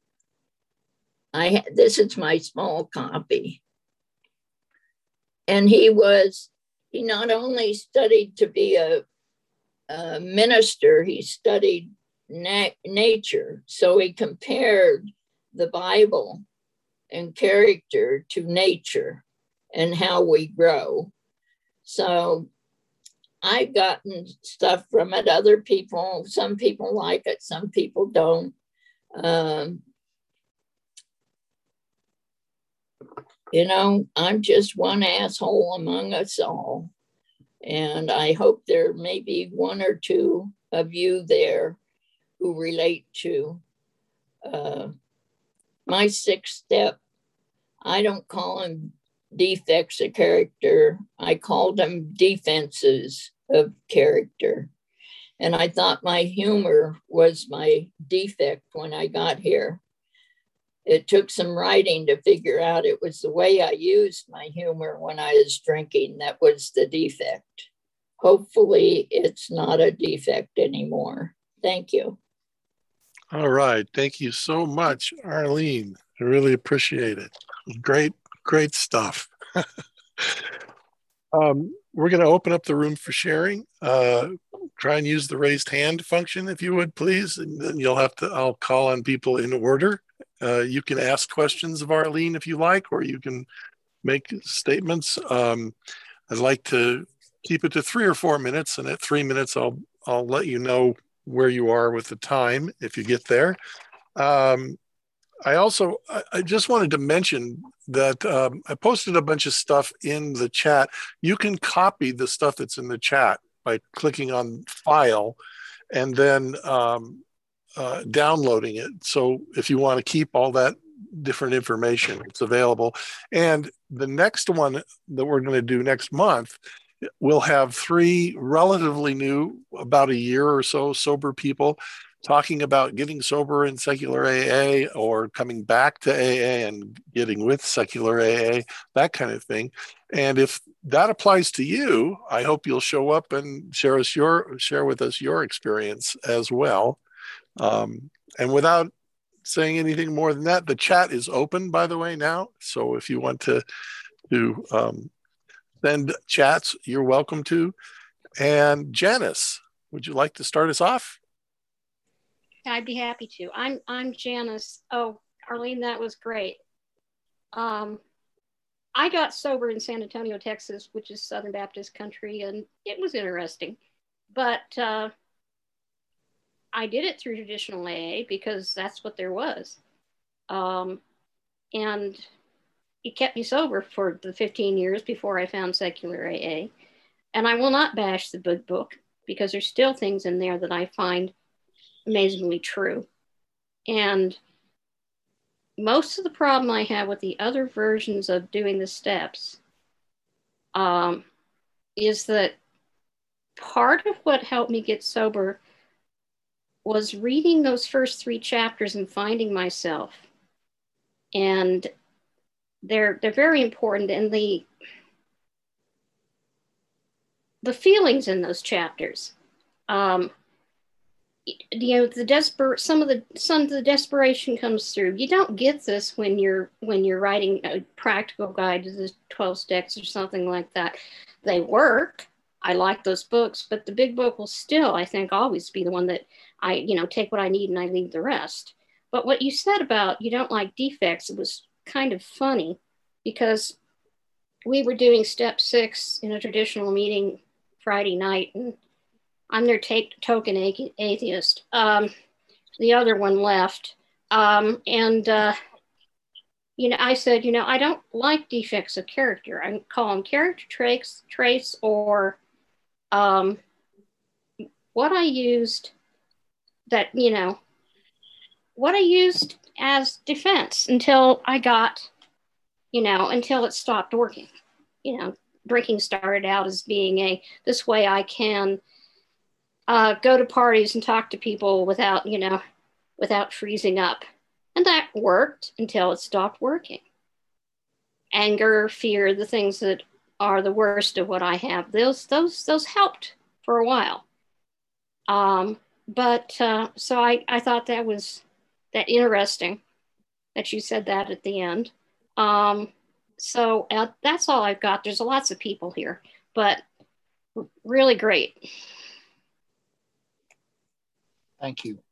Speaker 3: I this is my small copy. And he was, he not only studied to be a Uh, minister, he studied na- nature. So he compared the Bible and character to nature and how we grow. So I've gotten stuff from it. Other people, some people like it, some people don't. Um, you know, I'm just one asshole among us all. And I hope there may be one or two of you there who relate to uh, my sixth step. I don't call them defects of character. I call them defenses of character. And I thought my humor was my defect when I got here. It took some writing to figure out it was the way I used my humor when I was drinking that was the defect. Hopefully, it's not a defect anymore. Thank you.
Speaker 1: All right. Thank you so much, Arlene. I really appreciate it. Great, great stuff. um, we're going to open up the room for sharing. Uh, try and use the raised hand function, if you would, please. And then you'll have to, I'll call on people in order. Uh, you can ask questions of Arlene if you like, or you can make statements. Um, I'd like to keep it to three or four minutes. And at three minutes, I'll, I'll let you know where you are with the time if you get there. Um, I also, I, I just wanted to mention that um, I posted a bunch of stuff in the chat. You can copy the stuff that's in the chat by clicking on file and then um, uh, downloading it. So if you want to keep all that different information, it's available. And the next one that we're going to do next month, we'll have three relatively new, about a year or so, sober people talking about getting sober in secular A A or coming back to A A and getting with secular A A, that kind of thing. And if that applies to you, I hope you'll show up and share us your share with us your experience as well. Um, and without saying anything more than that, the chat is open, by the way, now. So if you want to to um, send chats, you're welcome to. And Janice, would you like to start us off?
Speaker 4: I'd be happy to. I'm I'm Janice. Oh, Arlene, that was great. Um, I got sober in San Antonio, Texas, which is Southern Baptist country, and it was interesting. But uh, I did it through traditional A A because that's what there was. Um, and it kept me sober for the fifteen years before I found secular A A. And I will not bash the big book because there's still things in there that I find amazingly true. And most of the problem I have with the other versions of doing the steps um, is that part of what helped me get sober was reading those first three chapters and finding myself. And they're they're very important. And the the feelings in those chapters. Um, you know, the desperate, some of the, some of the desperation comes through. You don't get this when you're, when you're writing a practical guide to the twelve steps or something like that. They work. I like those books, but the big book will still, I think, always be the one that I, you know, take what I need and I leave the rest. But what you said about you don't like defects, it was kind of funny because we were doing step six in a traditional meeting Friday night, and I'm their take, token atheist. Um, the other one left. Um, and, uh, you know, I said, you know, I don't like defects of character. I call them character traits, traits or um, what I used that, you know, what I used as defense until I got, you know, until it stopped working. You know, drinking started out as being a, this way I can Uh, go to parties and talk to people without, you know, without freezing up. And that worked until it stopped working. Anger, fear, the things that are the worst of what I have, those, those, those helped for a while. Um, but uh, so I, I thought that was that interesting that you said that at the end. Um, so uh, that's all I've got. There's lots of people here, but really great.
Speaker 5: Thank you.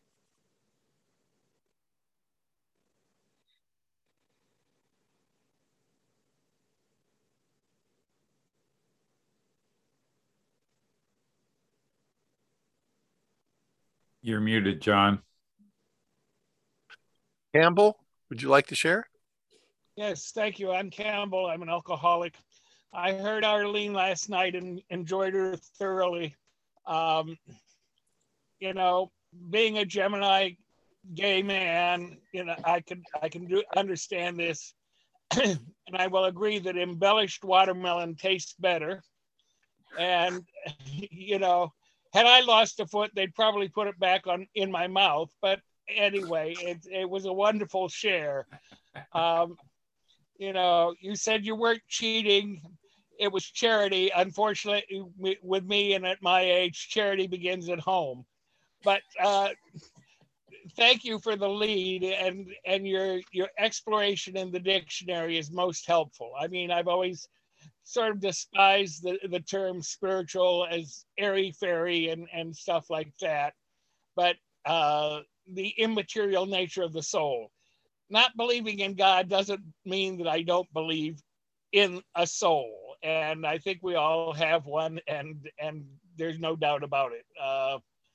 Speaker 6: You're muted, John.
Speaker 1: Campbell, would you like to share?
Speaker 7: Yes, thank you. I'm Campbell. I'm an alcoholic. I heard Arlene last night and enjoyed her thoroughly. Um, you know, being a Gemini gay man, you know, I can I can do understand this, and I will agree that embellished watermelon tastes better. And you know, had I lost a foot, they'd probably put it back on in my mouth. But anyway, it it was a wonderful share. Um, you know, you said you weren't cheating. It was charity. Unfortunately, with me and at my age, charity begins at home. But uh, thank you for the lead, and and your your exploration in the dictionary is most helpful. I mean, I've always sort of despised the, the term spiritual as airy-fairy and, and stuff like that. But uh, the immaterial nature of the soul. Not believing in God doesn't mean that I don't believe in a soul. And I think we all have one, and and there's no doubt about it. Uh,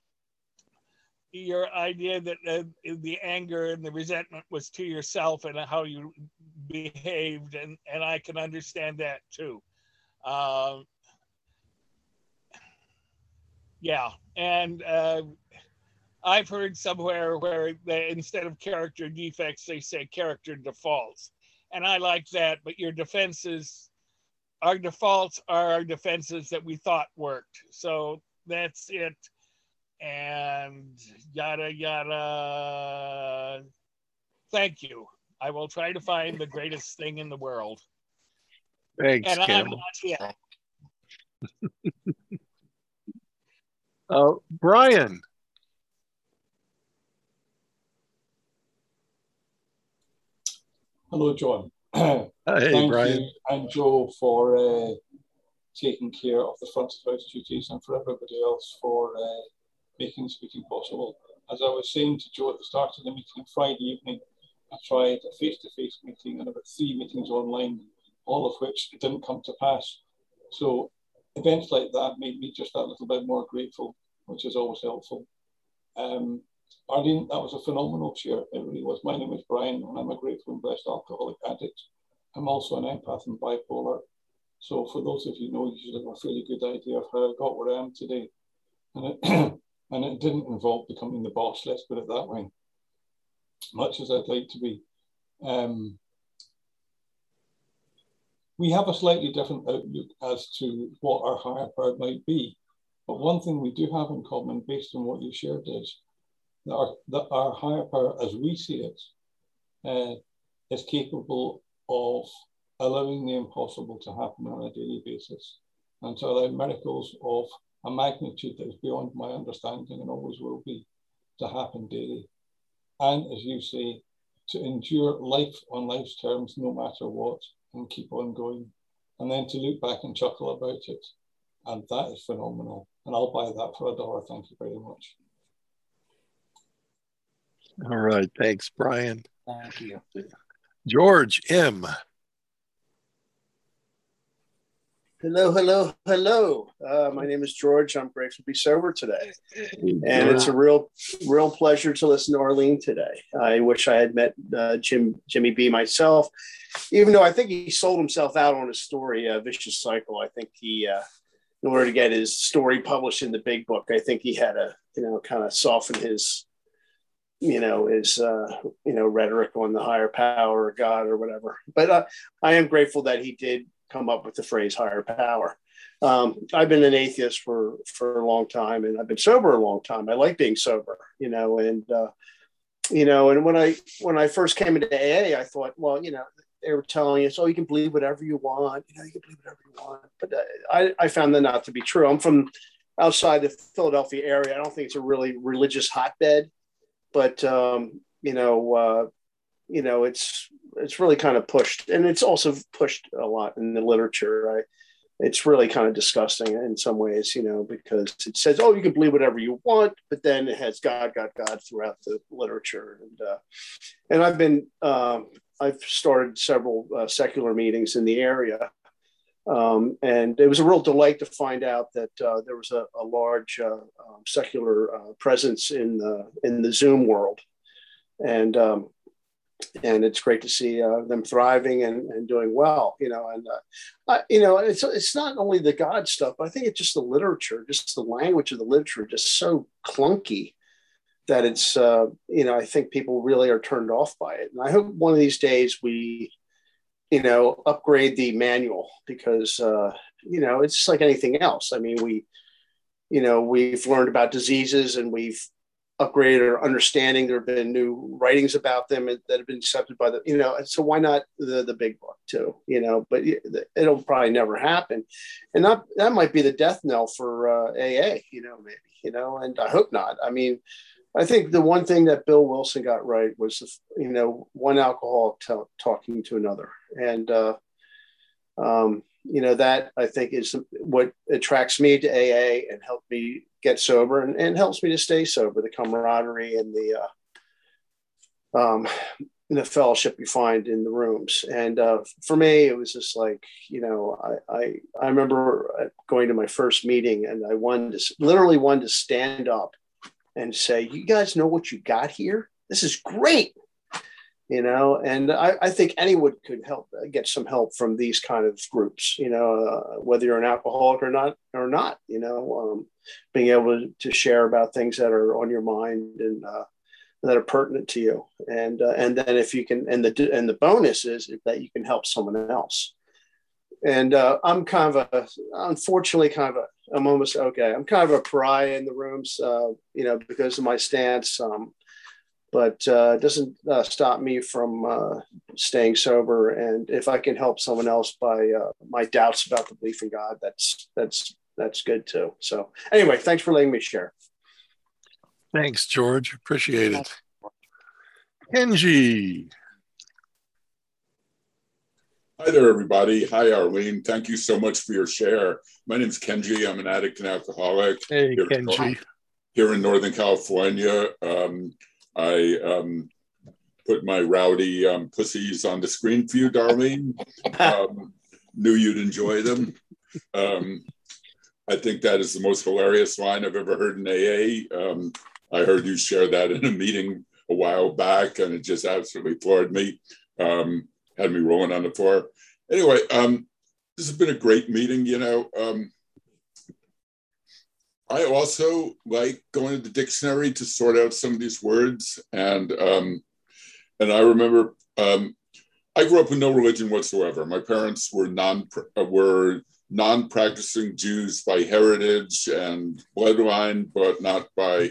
Speaker 7: your idea that uh, the anger and the resentment was to yourself and how you behaved, and, and I can understand that too. Uh, yeah, and uh, I've heard somewhere where they, instead of character defects, they say character defaults. And I like that, but your defenses, our defaults are our defenses that we thought worked. So that's it. And yada, yada. Thank you. I will try to find the greatest thing in the world.
Speaker 1: Thanks,
Speaker 7: and
Speaker 1: Campbell.
Speaker 7: I'm not yet.
Speaker 1: uh, Brian.
Speaker 8: Hello, John.
Speaker 1: Hey,
Speaker 8: Thank
Speaker 1: Brian.
Speaker 8: you and Joe for uh, taking care of the front of house duties, and for everybody else for uh, making this meeting possible. As I was saying to Joe at the start of the meeting Friday evening, I tried a face-to-face meeting and about three meetings online, all of which didn't come to pass. So events like that made me just that little bit more grateful, which is always helpful. Um, Arlene, that was a phenomenal share. It really was. My name is Brian, and I'm a grateful and blessed alcoholic addict. I'm also an empath and bipolar. So for those of you who know, you should have a fairly good idea of how I got where I am today. And it, and it didn't involve becoming the boss, let's put it that way, much as I'd like to be. Um, we have a slightly different outlook as to what our higher power might be. But one thing we do have in common, based on what you shared, is that our, that our higher power, as we see it, uh, is capable of allowing the impossible to happen on a daily basis, and to allow miracles of a magnitude that is beyond my understanding and always will be to happen daily. And as you say, to endure life on life's terms no matter what, and keep on going, and then to look back and chuckle about it. And that is phenomenal. And I'll buy that for a dollar. Thank you very much.
Speaker 1: All right. Thanks, Brian.
Speaker 5: Thank you.
Speaker 1: George M.
Speaker 9: Hello, hello, hello. Uh, my name is George. I'm grateful to be sober today. And it's a real, real pleasure to listen to Arlene today. I wish I had met uh, Jim, Jimmy B myself, even though I think he sold himself out on his story, uh, Vicious Cycle. I think he, uh, in order to get his story published in the big book, I think he had to, you know, kind of soften his, you know, his, uh, you know, rhetoric on the higher power or God or whatever. But uh, I am grateful that he did come up with the phrase higher power. Um, I've been an atheist for, for a long time, and I've been sober a long time. I like being sober, you know, and, uh, you know, and when I, when I first came into A A, I thought, well, you know, they were telling us, oh, you can believe whatever you want, you know, you can believe whatever you want. But uh, I, I found that not to be true. I'm from outside the Philadelphia area. I don't think it's a really religious hotbed, but, um, you know, uh, you know, it's, it's really kind of pushed, and it's also pushed a lot in the literature. I, it's really kind of disgusting in some ways, you know, because it says, oh, you can believe whatever you want, but then it has God, God, God throughout the literature. And, uh, and I've been, um, I've started several uh, secular meetings in the area. Um, and it was a real delight to find out that uh, there was a, a large uh, um, secular uh, presence in the, in the Zoom world. And, um, and it's great to see uh, them thriving and, and doing well, you know, and, uh, I, you know, it's, it's not only the God stuff, but I think it's just the literature, just the language of the literature, just so clunky that it's, uh, you know, I think people really are turned off by it. And I hope one of these days we, you know, upgrade the manual because, uh, you know, it's just like anything else. I mean, we, you know, we've learned about diseases and we've upgraded our understanding. There have been new writings about them that have been accepted by the, you know, so why not the, the big book too, you know, but it'll probably never happen. And that, that might be the death knell for uh, A A, you know, maybe, you know, and I hope not. I mean, I think the one thing that Bill Wilson got right was, you know, one alcoholic t- talking to another. And, uh, um, you know, that I think is what attracts me to A A and helped me get sober and, and helps me to stay sober, the camaraderie and the, uh, um, the fellowship you find in the rooms. And uh, for me, it was just like, you know, I, I, I remember going to my first meeting and I wanted to literally wanted to stand up and say, you guys know what you got here? This is great. You know, and I, I think anyone could help uh, get some help from these kind of groups, you know, uh, whether you're an alcoholic or not, or not, you know, um, being able to, to share about things that are on your mind and uh, that are pertinent to you. And, uh, and then if you can, and the, and the bonus is that you can help someone else. And uh, I'm kind of a, unfortunately, kind of a, I'm almost, okay, I'm kind of a pariah in the rooms, uh, you know, because of my stance. Um, but uh, it doesn't uh, stop me from uh, staying sober. And if I can help someone else by uh, my doubts about the belief in God, that's, that's, that's good too. So anyway, thanks for letting me share.
Speaker 1: Thanks, George. Appreciate it. Kenji.
Speaker 10: Hi there, everybody. Hi, Arlene. Thank you so much for your share. My name is Kenji. I'm an addict and alcoholic.
Speaker 1: Hey,
Speaker 10: here
Speaker 1: Kenji.
Speaker 10: In, here in Northern California. Um, I um, put my rowdy um, pussies on the screen for you, Darlene. Um, knew you'd enjoy them. Um, I think that is the most hilarious line I've ever heard in A A. Um, I heard you share that in a meeting a while back, and it just absolutely floored me. Um, had me rolling on the floor. Anyway, um, this has been a great meeting, you know. Um, I also like going to the dictionary to sort out some of these words. And um, and I remember, um, I grew up with no religion whatsoever. My parents were non were non-practicing Jews by heritage and bloodline, but not by,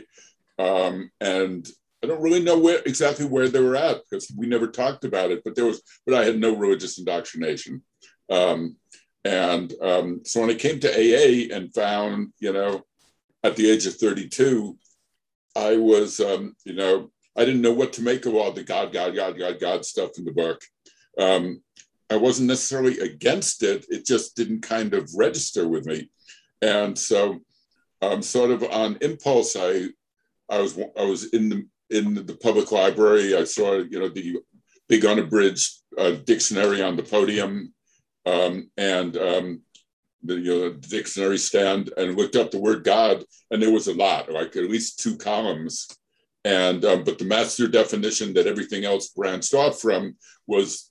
Speaker 10: um, and I don't really know where exactly where they were at because we never talked about it, but there was, but I had no religious indoctrination. Um, and um, so when I came to A A and found, you know, at the age of thirty-two, I was, um, you know, I didn't know what to make of all the God, God, God, God, God stuff in the book. Um, I wasn't necessarily against it. It just didn't kind of register with me. And so um, sort of on impulse, I, I was, I was in the, in the public library. I saw, you know, the big unabridged uh, dictionary on the podium um, and um, the, you know, the dictionary stand, and looked up the word God, and there was a lot, like at least two columns. And um, but the master definition that everything else branched off from was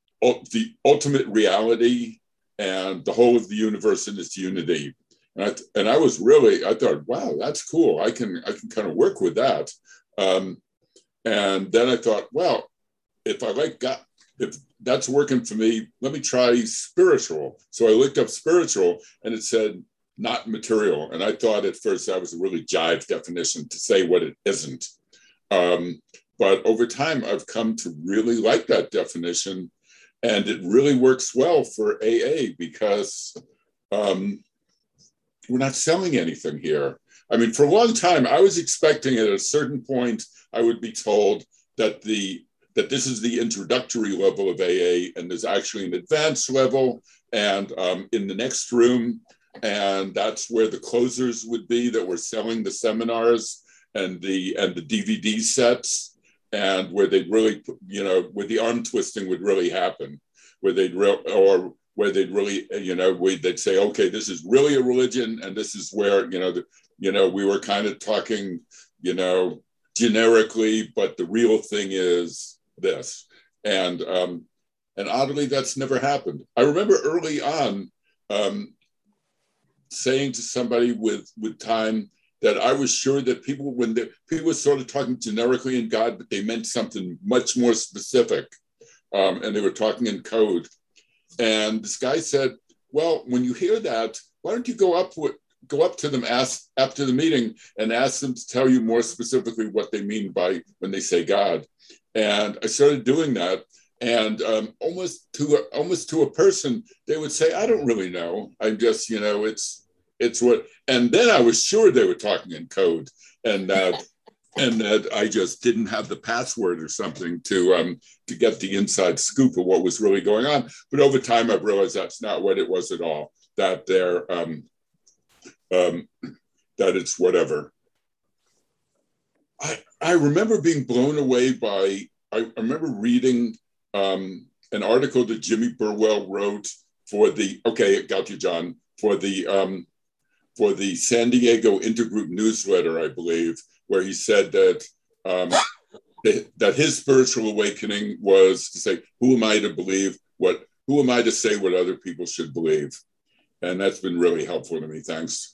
Speaker 10: the ultimate reality and the whole of the universe in its unity. And I, and I was really, I thought, wow, that's cool. I can I can kind of work with that. Um, and then I thought, well, if I like God, if that's working for me, let me try spiritual. So I looked up spiritual and it said not material. And I thought at first that was a really jive definition to say what it isn't. Um, but over time, I've come to really like that definition. And it really works well for A A because um, we're not selling anything here. I mean, for a long time, I was expecting at a certain point, I would be told that the that this is the introductory level of A A, and there's actually an advanced level, and um, in the next room, and that's where the closers would be that were selling the seminars and the and the D V D sets, and where they'd really, you know, where the arm twisting would really happen, where they'd real or where they'd really, you know, where they'd say, okay, this is really a religion, and this is where, you know, the, you know, we were kind of talking, you know, generically, but the real thing is this. And um, and oddly, that's never happened. I remember early on um, saying to somebody with with time that I was sure that people, when they, people were sort of talking generically in God, but they meant something much more specific, um, and they were talking in code. And this guy said, "Well, when you hear that, why don't you go up with, go up to them ask, after the meeting and ask them to tell you more specifically what they mean by when they say God?" And I started doing that, and um, almost to a, almost to a person, they would say, "I don't really know. I'm just, you know, it's it's what." And then I was sure they were talking in code, and that and that I just didn't have the password or something to um, to get the inside scoop of what was really going on. But over time, I've realized that's not what it was at all. That they're um, um, that it's whatever. I, I remember being blown away by, I, I remember reading um, an article that Jimmy Burwell wrote for the, okay, got you, John, for the, um, for the San Diego Intergroup newsletter, I believe, where he said that, um, that his spiritual awakening was to say, who am I to believe what, who am I to say what other people should believe? And that's been really helpful to me. Thanks.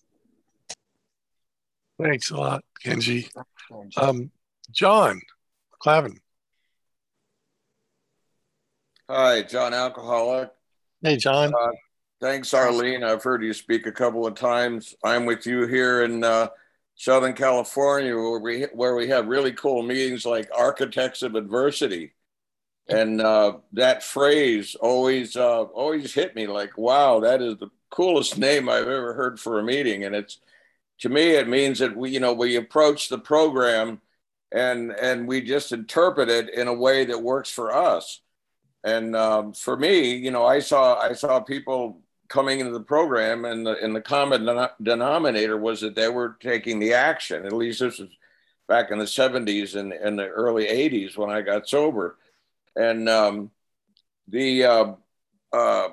Speaker 1: Thanks a lot, Kenji. Um, John Clavin.
Speaker 11: Hi, John Alcoholic.
Speaker 1: Hey, John.
Speaker 11: Uh, thanks, Arlene. I've heard you speak a couple of times. I'm with you here in uh, Southern California, where we where we have really cool meetings like Architects of Adversity, and uh, that phrase always uh, always hit me like, wow, that is the coolest name I've ever heard for a meeting, and it's. To me, it means that we, you know, we approach the program and and we just interpret it in a way that works for us. And um, for me, you know, I saw I saw people coming into the program, and the and the common denominator was that they were taking the action. At least this was back in the seventies and, and the early eighties when I got sober. And um, the uh, uh,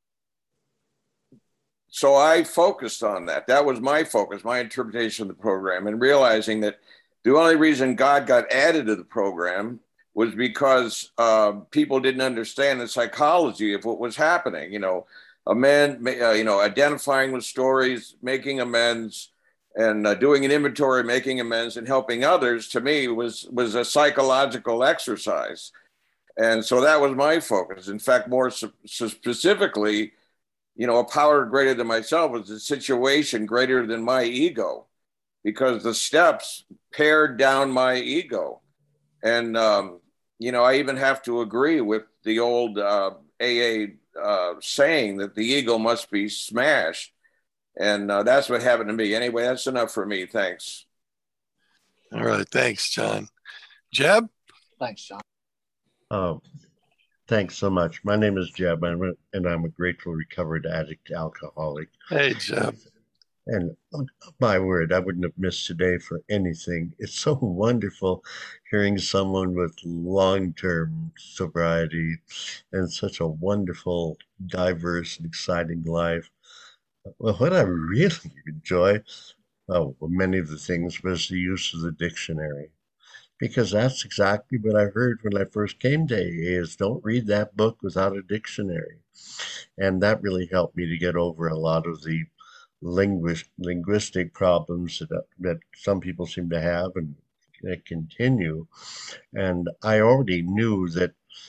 Speaker 11: So I focused on that. That was my focus, my interpretation of the program, and realizing that the only reason God got added to the program was because uh, people didn't understand the psychology of what was happening. You know, a man, uh, you know, identifying with stories, making amends, and uh, doing an inventory, making amends, and helping others. To me, was was a psychological exercise, and so that was my focus. In fact, more so, so specifically. You know, a power greater than myself was a situation greater than my ego, because the steps pared down my ego. And, um, you know, I even have to agree with the old uh, A A uh, saying that the ego must be smashed. And uh, that's what happened to me. Anyway, that's enough for me. Thanks.
Speaker 1: All right. Thanks, John. Jeb?
Speaker 5: Thanks, John.
Speaker 12: Oh. Thanks so much. My name is Jeb, I'm a, and I'm a grateful recovered addict alcoholic.
Speaker 1: Hey, Jeb.
Speaker 12: And oh, my word, I wouldn't have missed today for anything. It's so wonderful hearing someone with long-term sobriety and such a wonderful, diverse, and exciting life. Well, what I really enjoy, oh, well, many of the things was the use of the dictionary. Because that's exactly what I heard when I first came to A A is don't read that book without a dictionary. And that really helped me to get over a lot of the linguist, linguistic problems that, that some people seem to have and that continue. And I already knew that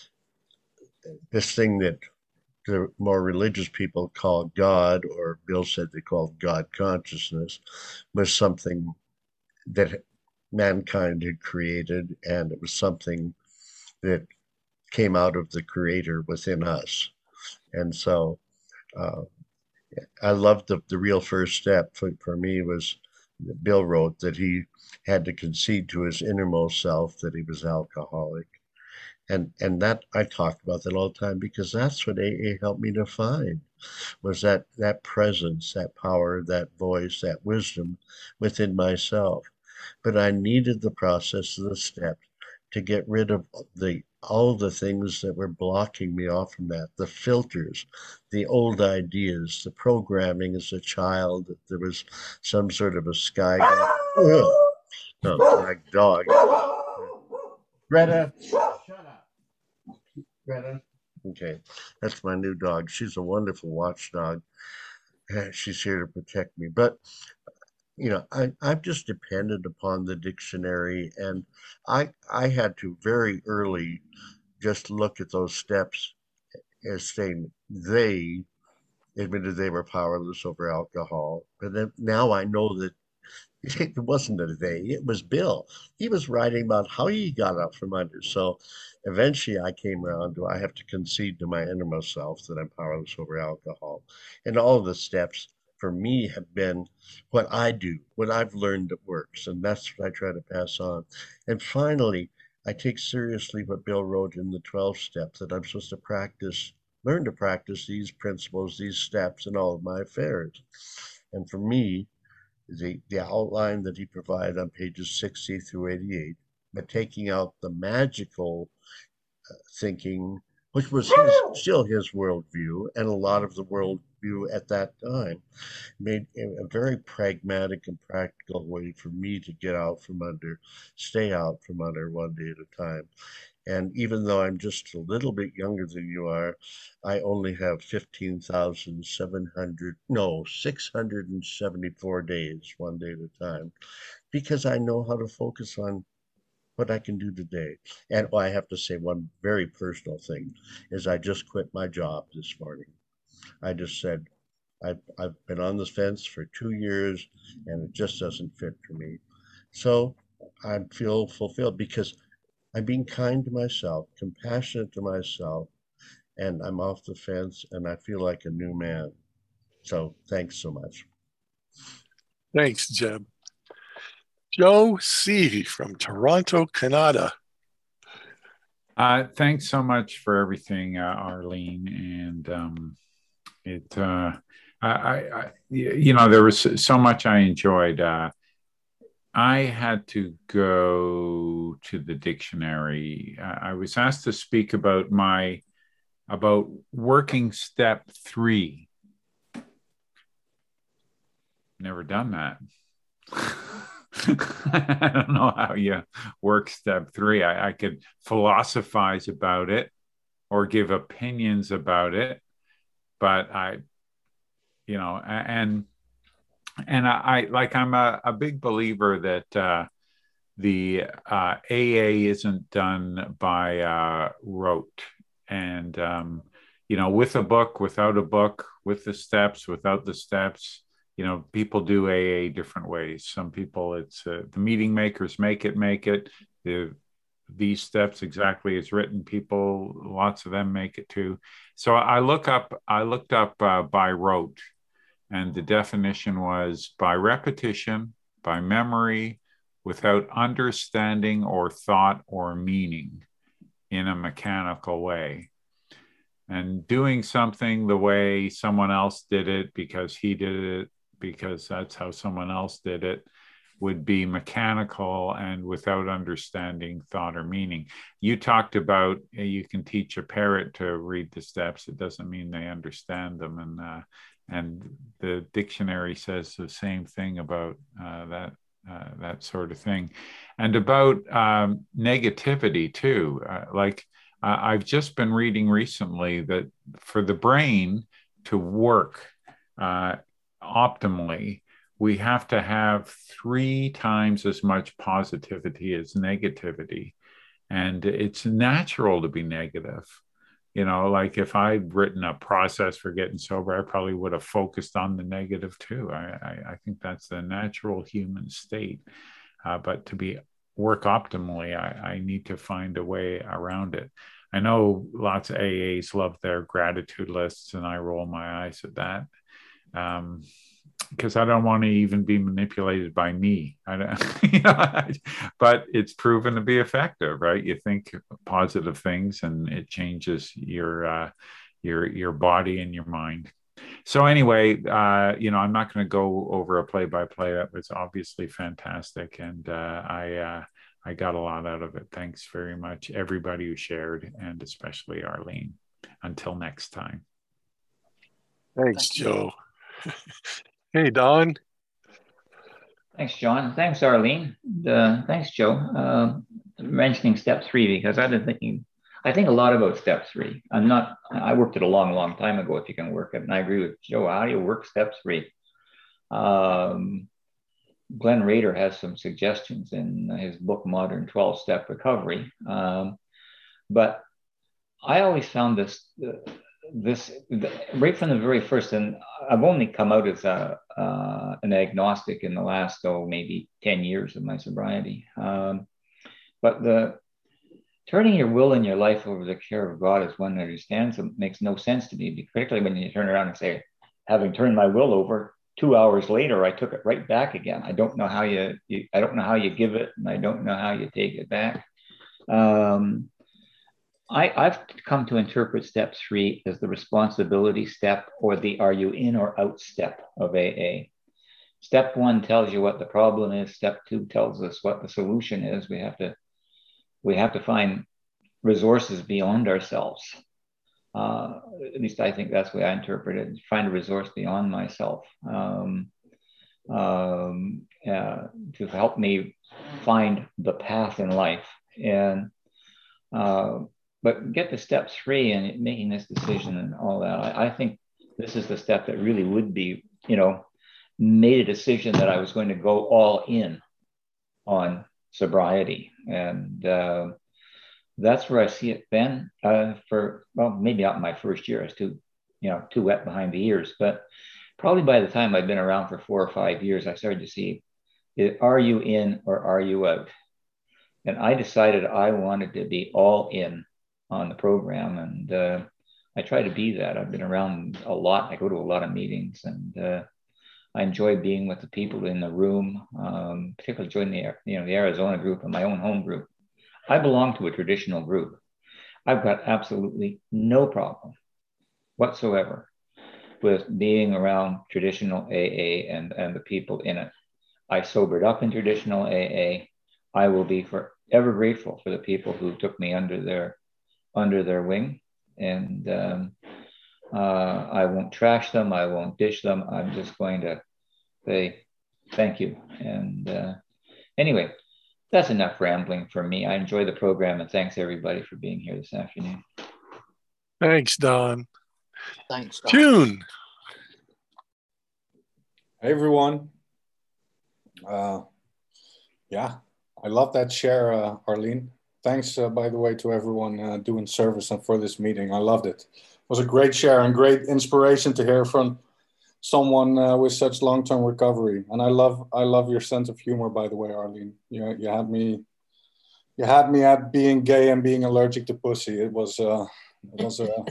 Speaker 12: this thing that the more religious people call God, or Bill said they called God consciousness, was something that mankind had created, and it was something that came out of the creator within us. And so uh, I loved the, the real first step for, for me was Bill wrote that he had to concede to his innermost self that he was alcoholic. And and that I talk about that all the time because that's what A A helped me to find, was that that presence, that power, that voice, that wisdom within myself. But I needed the process of the steps to get rid of the all the things that were blocking me off from that, the filters, the old ideas, the programming as a child, that there was some sort of a sky god. Oh, like dog. Greta, shut up. Greta. Okay, that's my new dog. She's a wonderful watchdog. Uh, She's here to protect me. But you know, I, I've just depended upon the dictionary, and I I had to very early just look at those steps as saying they admitted they were powerless over alcohol. But then now I know that it wasn't a they, it was Bill. He was writing about how he got up from under. So eventually I came around to I have to concede to my innermost self that I'm powerless over alcohol. And all the steps for me have been what I do, what I've learned that works. And that's what I try to pass on. And finally, I take seriously what Bill wrote in the twelve steps that I'm supposed to practice, learn to practice these principles, these steps in all of my affairs. And for me, the, the outline that he provided on pages sixty through eighty-eight, but taking out the magical uh, thinking, which was his, still his worldview, and a lot of the worldview at that time, made a, a very pragmatic and practical way for me to get out from under, stay out from under one day at a time. And even though I'm just a little bit younger than you are, I only have fifteen thousand seven hundred, no, six hundred seventy-four days, one day at a time, because I know how to focus on what I can do today. And oh, I have to say one very personal thing is I just quit my job this morning. I just said, I've, I've been on the fence for two years and it just doesn't fit for me. So I feel fulfilled because I'm being kind to myself, compassionate to myself, and I'm off the fence and I feel like a new man. So thanks so much.
Speaker 1: Thanks, Jeb. Joe C. from Toronto, Canada.
Speaker 6: Uh, thanks so much for everything, uh, Arlene. And um, it, uh, I, I, you know, there was so much I enjoyed. Uh, I had to go to the dictionary. Uh, I was asked to speak about my, about working step three. Never done that. I don't know how you work step three. I, I could philosophize about it or give opinions about it, but I, you know, and and I, I like I'm a, a big believer that uh, the uh, A A isn't done by uh, rote, and um, you know, with a book, without a book, with the steps, without the steps. You know, people do A A different ways. Some people, it's uh, the meeting makers make it, make it. The, these steps exactly as written. People, lots of them make it too. So I look up, I looked up uh, by rote, and the definition was by repetition, by memory, without understanding or thought or meaning, in a mechanical way. And doing something the way someone else did it because he did it, because that's how someone else did it, would be mechanical and without understanding thought or meaning. You talked about uh, you can teach a parrot to read the steps. It doesn't mean they understand them. And uh, and the dictionary says the same thing about uh, that uh, that sort of thing. And about um, negativity too. Uh, like uh, I've just been reading recently that for the brain to work uh, optimally, we have to have three times as much positivity as negativity. And it's natural to be negative. You know, like if I'd written a process for getting sober, I probably would have focused on the negative too. I, I, I think that's the natural human state. Uh, but to be work optimally, I, I need to find a way around it. I know lots of A As love their gratitude lists, and I roll my eyes at that. Um, because I don't want to even be manipulated by me. I don't, you know, but it's proven to be effective, right? You think positive things, and it changes your uh, your your body and your mind. So anyway, uh, you know, I'm not going to go over a play-by-play. That was obviously fantastic, and uh, I uh, I got a lot out of it. Thanks very much, everybody who shared, and especially Arlene. Until next time.
Speaker 1: Thanks, Joe. Hey, Don.
Speaker 13: Thanks, John. Thanks, Arlene. Uh, thanks, Joe. Uh, mentioning step three, because I've been thinking I think a lot about step three. I'm not, I worked it a long, long time ago if you can work it. And I agree with Joe. How do you work step three? Um, Glenn Rader has some suggestions in his book, Modern twelve Step Recovery. Um, but I always found this, uh, this right from the very first, and I've only come out as a, uh, an agnostic in the last, oh, maybe ten years of my sobriety. Um, but the turning your will and your life over the care of God as one understands it makes no sense to me, particularly when you turn around and say, having turned my will over, two hours later, I took it right back again. I don't know how you, you I don't know how you give it, and I don't know how you take it back. Um, I, I've come to interpret step three as the responsibility step, or the are you in or out step of A A. Step one tells you what the problem is. Step two tells us what the solution is. We have to We have to find resources beyond ourselves. Uh, at least I think that's the way I interpret it. Find a resource beyond myself um, um, uh, to help me find the path in life. And uh, but get to step three and making this decision and all that. I, I think this is the step that really would be, you know, made a decision that I was going to go all in on sobriety. And uh, that's where I see it then uh, for, well, maybe not my first year. I was too, you know, too wet behind the ears. But probably by the time I'd been around for four or five years, I started to see, are you in or are you out? And I decided I wanted to be all in on the program. And uh, I try to be that. I've been around a lot. I go to a lot of meetings, and uh, I enjoy being with the people in the room, um, particularly joining the, you know, the Arizona group and my own home group. I belong to a traditional group. I've got absolutely no problem whatsoever with being around traditional A A and, and the people in it. I sobered up in traditional A A. I will be forever grateful for the people who took me under their, under their wing. And um, uh, I won't trash them. I won't dish them. I'm just going to say thank you. And uh, anyway, that's enough rambling for me. I enjoy the program, and thanks everybody for being here this afternoon.
Speaker 1: Thanks, Don.
Speaker 5: Thanks, Don.
Speaker 1: June.
Speaker 2: Hey, everyone. Uh, yeah, I love that share, uh, Arlene. Thanks, uh, by the way, to everyone uh, doing service and for this meeting. I loved it. It was a great share and great inspiration to hear from someone uh, with such long-term recovery. And I love, I love your sense of humor, by the way, Arlene. You, you had me, you had me at being gay and being allergic to pussy. It was, uh, it was. Uh,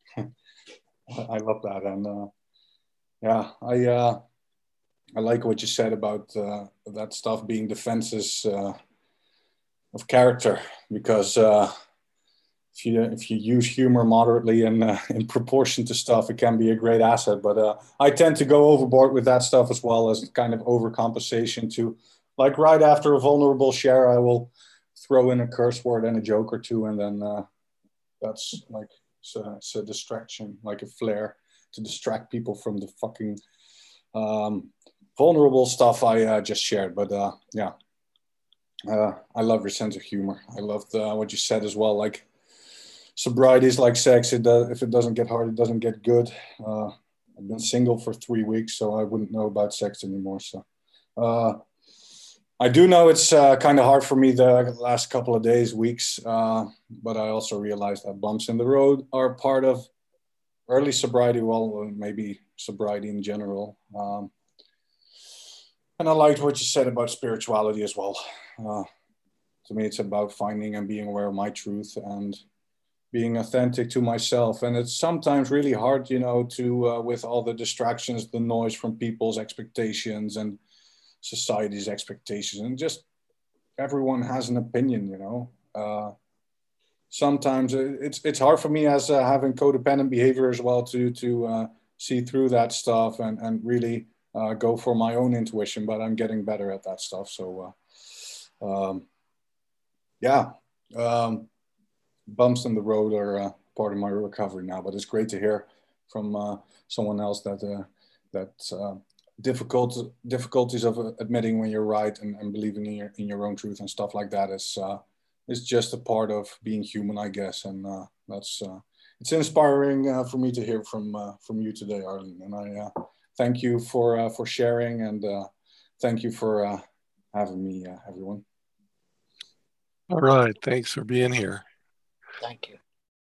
Speaker 2: I love that, and uh, yeah, I, uh, I like what you said about uh, that stuff being defenses uh, of character, because uh, if you if you use humor moderately and uh, in proportion to stuff, it can be a great asset. But uh, I tend to go overboard with that stuff as well, as kind of overcompensation to, like, right after a vulnerable share, I will throw in a curse word and a joke or two, and then uh, that's like it's a, it's a distraction, like a flare to distract people from the fucking um, vulnerable stuff I uh, just shared. But uh, yeah, uh, I love your sense of humor. I loved uh, what you said as well. Like, sobriety is like sex. It does, if it doesn't get hard, it doesn't get good. Uh, I've been single for three weeks, so I wouldn't know about sex anymore. So uh, I do know it's uh, kind of hard for me the last couple of days, weeks, uh, but I also realized that bumps in the road are part of early sobriety, well, maybe sobriety in general. Um, and I liked what you said about spirituality as well. Uh, to me, it's about finding and being aware of my truth and being authentic to myself. And it's sometimes really hard, you know, to, uh, with all the distractions, the noise from people's expectations and society's expectations, and just everyone has an opinion, you know. Uh, sometimes it's it's hard for me as uh, having codependent behavior as well to to uh, see through that stuff and and really uh, go for my own intuition. But I'm getting better at that stuff. So uh, um, yeah, um, bumps in the road are uh, part of my recovery now. But it's great to hear from uh, someone else that uh, that. Uh, difficult difficulties of admitting when you're right and, and believing in your in your own truth and stuff like that is uh, is just a part of being human, I guess. And uh, that's uh, it's inspiring uh, for me to hear from uh, from you today, Arlene. And I uh, thank you for uh, for sharing, and uh, thank you for uh, having me, uh, everyone.
Speaker 1: All right, thanks for being here.
Speaker 5: Thank you.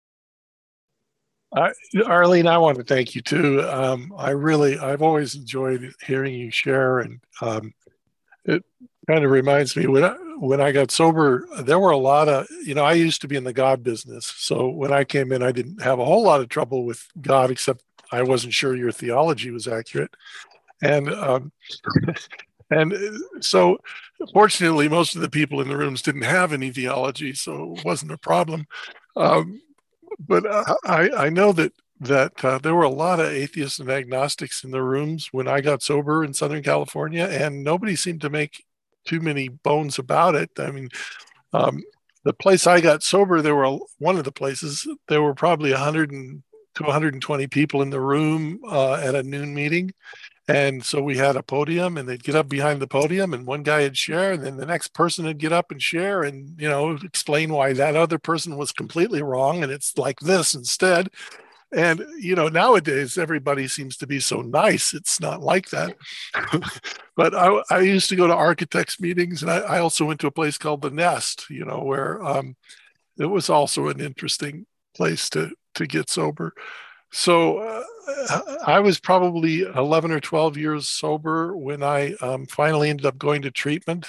Speaker 1: Uh, Arlene, I want to thank you too. Um, I really, I've always enjoyed hearing you share, and um, it kind of reminds me when I, when I got sober, there were a lot of, you know, I used to be in the God business. So when I came in, I didn't have a whole lot of trouble with God, except I wasn't sure your theology was accurate. And, um, and so fortunately, most of the people in the rooms didn't have any theology, so it wasn't a problem. Um, but I, I know that that uh, there were a lot of atheists and agnostics in the rooms when I got sober in Southern California, and nobody seemed to make too many bones about it. I mean, um, the place I got sober, there were one of the places, there were probably one hundred to one hundred twenty people in the room uh, at a noon meeting. And so we had a podium, and they'd get up behind the podium, and one guy would share, and then the next person would get up and share and, you know, explain why that other person was completely wrong. And it's like this instead. And, you know, nowadays everybody seems to be so nice. It's not like that. But I, I used to go to architects meetings, and I, I also went to a place called The Nest, you know, where um, it was also an interesting place to, to get sober. So uh, I was probably eleven or twelve years sober when I um, finally ended up going to treatment,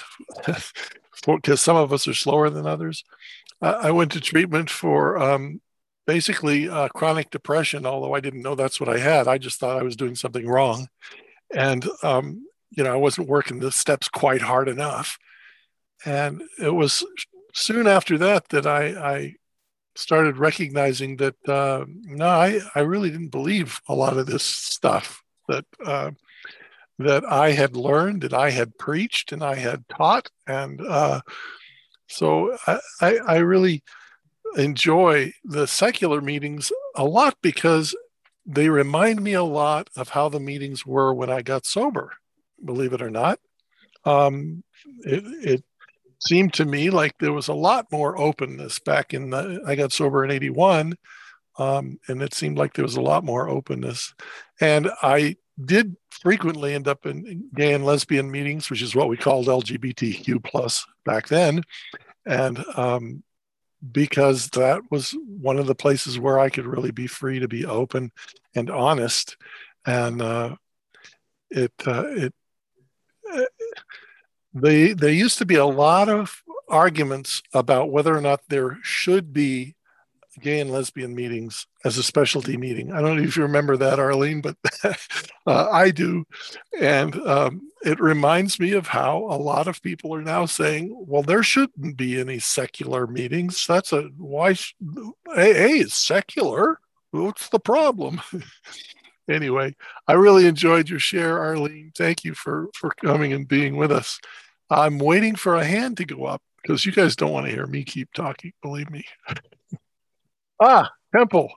Speaker 1: because some of us are slower than others. Uh, I went to treatment for um, basically uh, chronic depression, although I didn't know that's what I had. I just thought I was doing something wrong. And, um, you know, I wasn't working the steps quite hard enough. And it was soon after that that I, I started recognizing that, uh, no, I, I really didn't believe a lot of this stuff that, uh, that I had learned, that I had preached and I had taught. And uh, so I, I, I really enjoy the secular meetings a lot, because they remind me a lot of how the meetings were when I got sober, believe it or not. Um, it, it seemed to me like there was a lot more openness back in the, I got sober in eighty-one. Um, and it seemed like there was a lot more openness. And I did frequently end up in gay and lesbian meetings, which is what we called L G B T Q plus back then. And um, because that was one of the places where I could really be free to be open and honest. And uh, it, uh, it, it They, there used to be a lot of arguments about whether or not there should be gay and lesbian meetings as a specialty meeting. I don't know if you remember that, Arlene, but uh, I do. And um, it reminds me of how a lot of people are now saying, well, there shouldn't be any secular meetings. That's a, why, sh- A A is secular. What's the problem? Anyway, I really enjoyed your share, Arlene. Thank you for, for coming and being with us. I'm waiting for a hand to go up, because you guys don't want to hear me keep talking, believe me. Ah, Temple.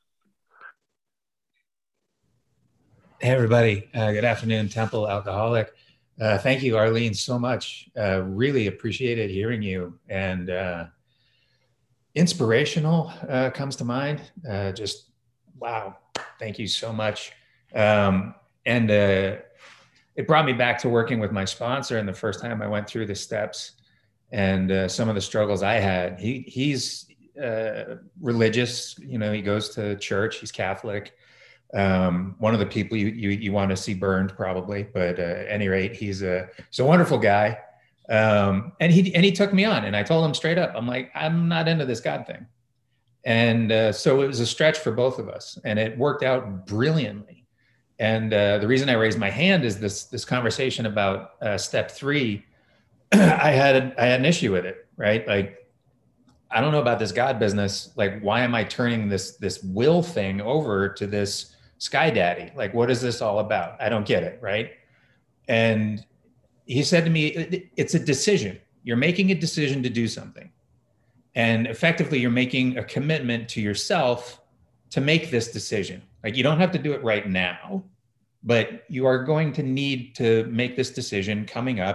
Speaker 14: Hey, everybody. Uh, good afternoon, Temple Alcoholic. Uh, thank you, Arlene, so much. Uh, really appreciated hearing you. And uh, inspirational uh, comes to mind. Uh, just, wow. Thank you so much. Um, and uh, it brought me back to working with my sponsor, and the first time I went through the steps and uh, some of the struggles I had. He he's uh, religious, you know, he goes to church, he's Catholic. Um, one of the people you, you, you want to see burned probably, but uh, at any rate, he's a, he's a wonderful guy. Um, and he, and he took me on, and I told him straight up, I'm like, I'm not into this God thing. And uh, so it was a stretch for both of us, and it worked out brilliantly. And uh, the reason I raised my hand is this, this conversation about uh, step three. I had, a, I had an issue with it, right? Like, I don't know about this God business. Like, why am I turning this, this will thing over to this sky daddy? Like, what is this all about? I don't get it, right? And he said to me, it's a decision. You're making a decision to do something. And effectively, you're making a commitment to yourself to make this decision. Like, you don't have to do it right now, but you are going to need to make this decision coming up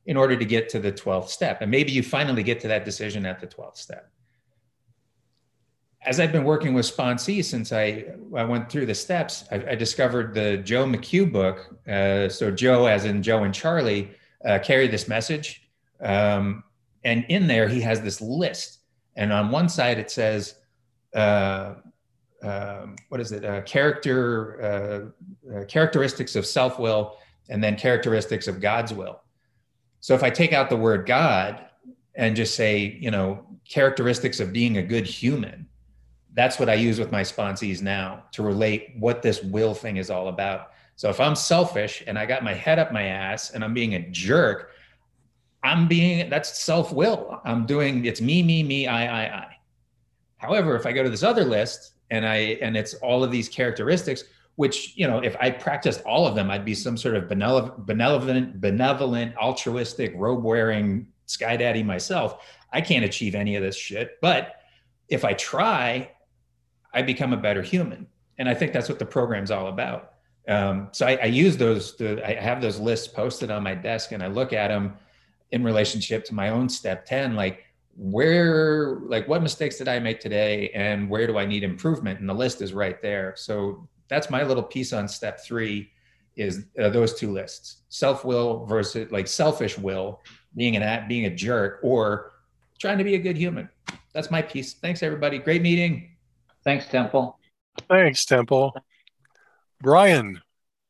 Speaker 14: in order to get to the twelfth step. And maybe you finally get to that decision at the twelfth step. As I've been working with sponsees since I, I went through the steps, I, I discovered the Joe McHugh book. Uh, so Joe, as in Joe and Charlie, uh, carry this message. Um, and in there, he has this list. And on one side, it says, uh, um, what is it? Uh, character, uh, uh, characteristics of self-will, and then characteristics of God's will. So if I take out the word God and just say, you know, characteristics of being a good human, that's what I use with my sponsees now to relate what this will thing is all about. So if I'm selfish and I got my head up my ass and I'm being a jerk, I'm being, that's self-will. I'm doing, it's me, me, me, I, I, I. However, if I go to this other list and I, and it's all of these characteristics, which, you know, if I practiced all of them, I'd be some sort of benevolent, benevolent, benevolent, altruistic, robe-wearing sky daddy myself. I can't achieve any of this shit. But if I try, I become a better human. And I think that's what the program's all about. Um, so I, I use those, the, I have those lists posted on my desk and I look at them in relationship to my own step ten, like where, like what mistakes did I make today and where do I need improvement? And the list is right there. So that's my little piece on step three is uh, those two lists, self-will versus like selfish will, being an being a jerk or trying to be a good human. That's my piece. Thanks everybody. Great meeting.
Speaker 13: Thanks, Temple.
Speaker 1: Thanks, Temple. Brian.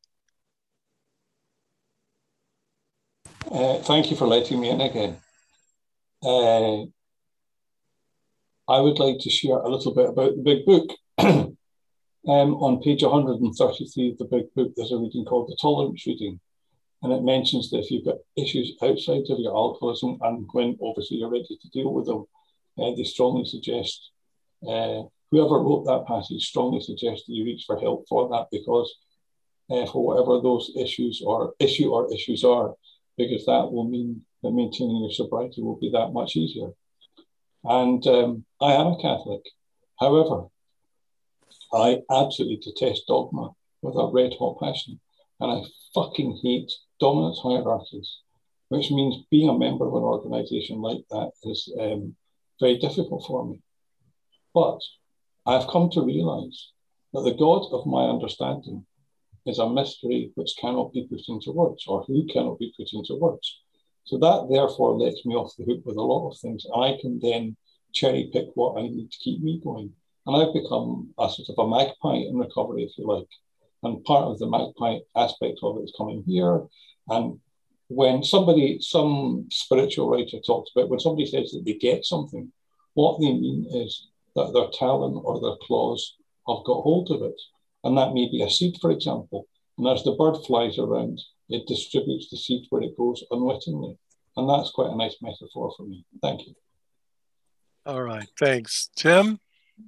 Speaker 8: Uh, thank you for letting me in again. Uh, I would like to share a little bit about the big book. um, on page one hundred thirty-three of the big book, there's a reading called the tolerance reading. And it mentions that if you've got issues outside of your alcoholism and when obviously you're ready to deal with them, uh, they strongly suggest, uh, whoever wrote that passage strongly suggests that you reach for help for that because uh, for whatever those issues or issue or issues are, because that will mean that maintaining your sobriety will be that much easier. And um, I am a Catholic. However, I absolutely detest dogma with a red hot passion. And I fucking hate dominance hierarchies, which means being a member of an organization like that is um, very difficult for me. But I've come to realize that the God of my understanding is a mystery which cannot be put into words, or who cannot be put into words. So that therefore lets me off the hook with a lot of things. I can then cherry pick what I need to keep me going. And I've become a sort of a magpie in recovery, if you like. And part of the magpie aspect of it is coming here. And when somebody, some spiritual writer talks about, when somebody says that they get something, what they mean is that their talon or their claws have got hold of it. And that may be a seed, for example. And as the bird flies around, it distributes the seed where it goes unwittingly. And that's quite a nice metaphor for me. Thank you.
Speaker 1: All right. Thanks. Tim?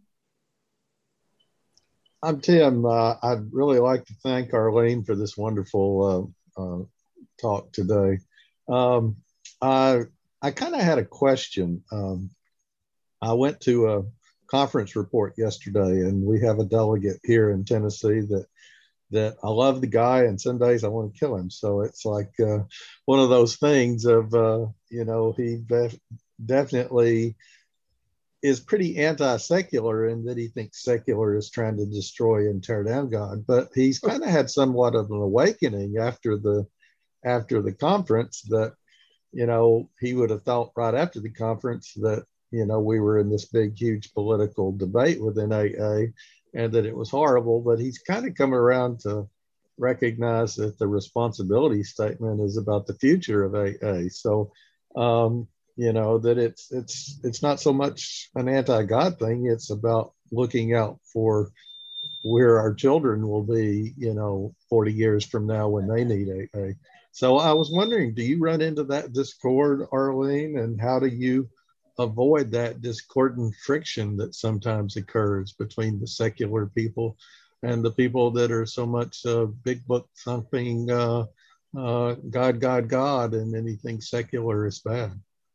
Speaker 15: I'm Tim. Uh, I'd really like to thank Arlene for this wonderful uh, uh, talk today. Um, I, I kind of had a question. Um, I went to a conference report yesterday, and we have a delegate here in Tennessee that that I love the guy, and some days I want to kill him. So it's like uh, one of those things of, uh, you know, he def- definitely is pretty anti-secular in that he thinks secular is trying to destroy and tear down God. But he's kind of had somewhat of an awakening after the after the conference that, you know, he would have thought right after the conference that, you know, we were in this big, huge political debate within A A and that it was horrible, but he's kind of come around to recognize that the responsibility statement is about the future of A A. So, um, you know, that it's, it's, it's not so much an anti-God thing. It's about looking out for where our children will be, you know, forty years from now when they need A A. So I was wondering, do you run into that discord, Arlene, and how do you avoid that discordant friction that sometimes occurs between the secular people and the people that are so much uh, big book thumping uh, uh, God, God, God, and anything secular is bad?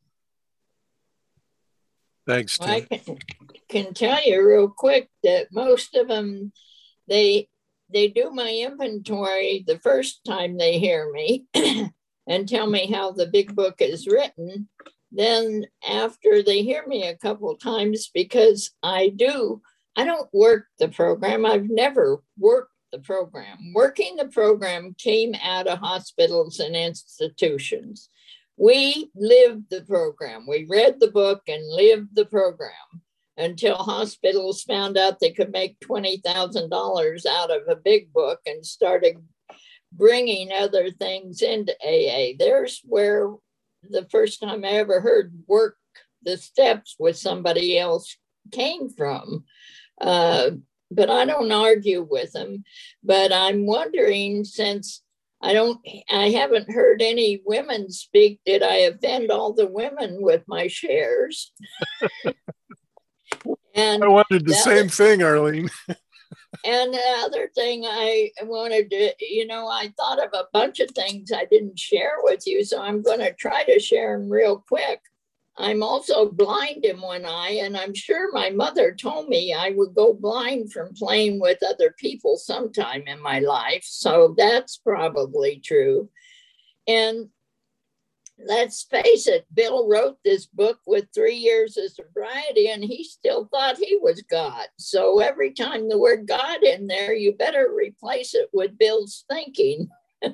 Speaker 1: Thanks, Tim.
Speaker 3: I can, can tell you real quick that most of them, they they do my inventory the first time they hear me, and tell me how the big book is written. Then after they hear me a couple of times, because I do, I don't work the program. I've never worked the program. Working the program came out of hospitals and institutions. We lived the program. We read the book and lived the program until hospitals found out they could make twenty thousand dollars out of a big book and started bringing other things into A A. There's where the first time I ever heard work the steps with somebody else came from. Uh, but I don't argue with them. But I'm wondering, since I don't, I haven't heard any women speak, did I offend all the women with my shares? And
Speaker 1: I wondered the same
Speaker 3: was,
Speaker 1: thing, Arlene.
Speaker 3: And the other thing I wanted to, you know, I thought of a bunch of things I didn't share with you, so I'm going to try to share them real quick. I'm also blind in one eye, and I'm sure my mother told me I would go blind from playing with other people sometime in my life. So that's probably true. And let's face it, Bill wrote this book with three years of sobriety, and he still thought he was God. So every time the word God in there, you better replace it with Bill's thinking.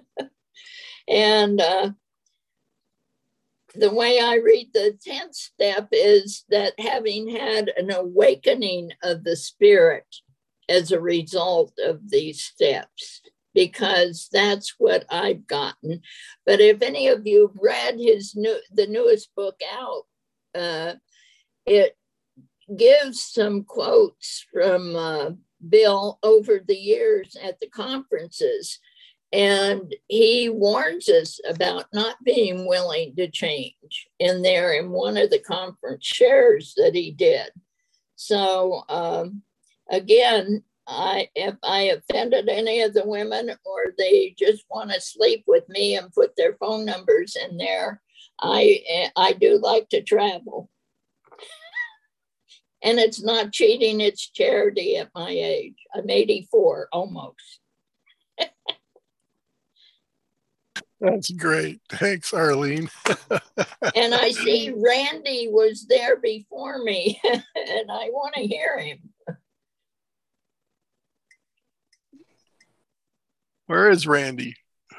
Speaker 3: And uh, the way I read the tenth step is that having had an awakening of the spirit as a result of these steps, because that's what I've gotten. But if any of you have read his new, the newest book out, uh, it gives some quotes from uh, Bill over the years at the conferences. And he warns us about not being willing to change in there in one of the conference shares that he did. So um, again, I, if I offended any of the women, or they just want to sleep with me and put their phone numbers in there, I, I do like to travel. And it's not cheating, it's charity at my age. I'm eighty-four almost.
Speaker 1: That's great. Thanks, Arlene.
Speaker 3: And I see Randy was there before me, and I want to hear him.
Speaker 1: Where is Randy?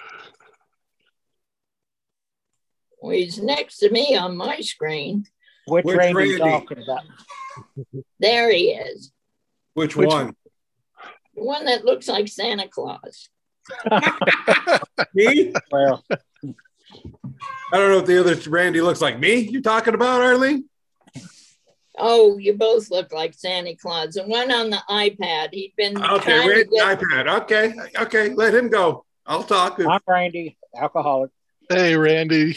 Speaker 3: Well, he's next to me on my screen.
Speaker 5: Which,
Speaker 16: Which
Speaker 5: Randy,
Speaker 16: Randy?
Speaker 5: you talking about?
Speaker 3: There he is.
Speaker 16: Which,
Speaker 1: Which
Speaker 16: one?
Speaker 3: The one that looks like Santa Claus.
Speaker 16: Me?
Speaker 5: Well,
Speaker 16: I don't know if the other Randy looks like me. You talking about, Arlene?
Speaker 3: Oh, you both look like Santa Claus. The one on the iPad, he'd been
Speaker 16: Okay,
Speaker 3: trying
Speaker 16: Randy,
Speaker 3: to get...
Speaker 16: iPad. Okay, okay, let him go. I'll talk.
Speaker 5: I'm Randy, alcoholic.
Speaker 1: Hey, Randy.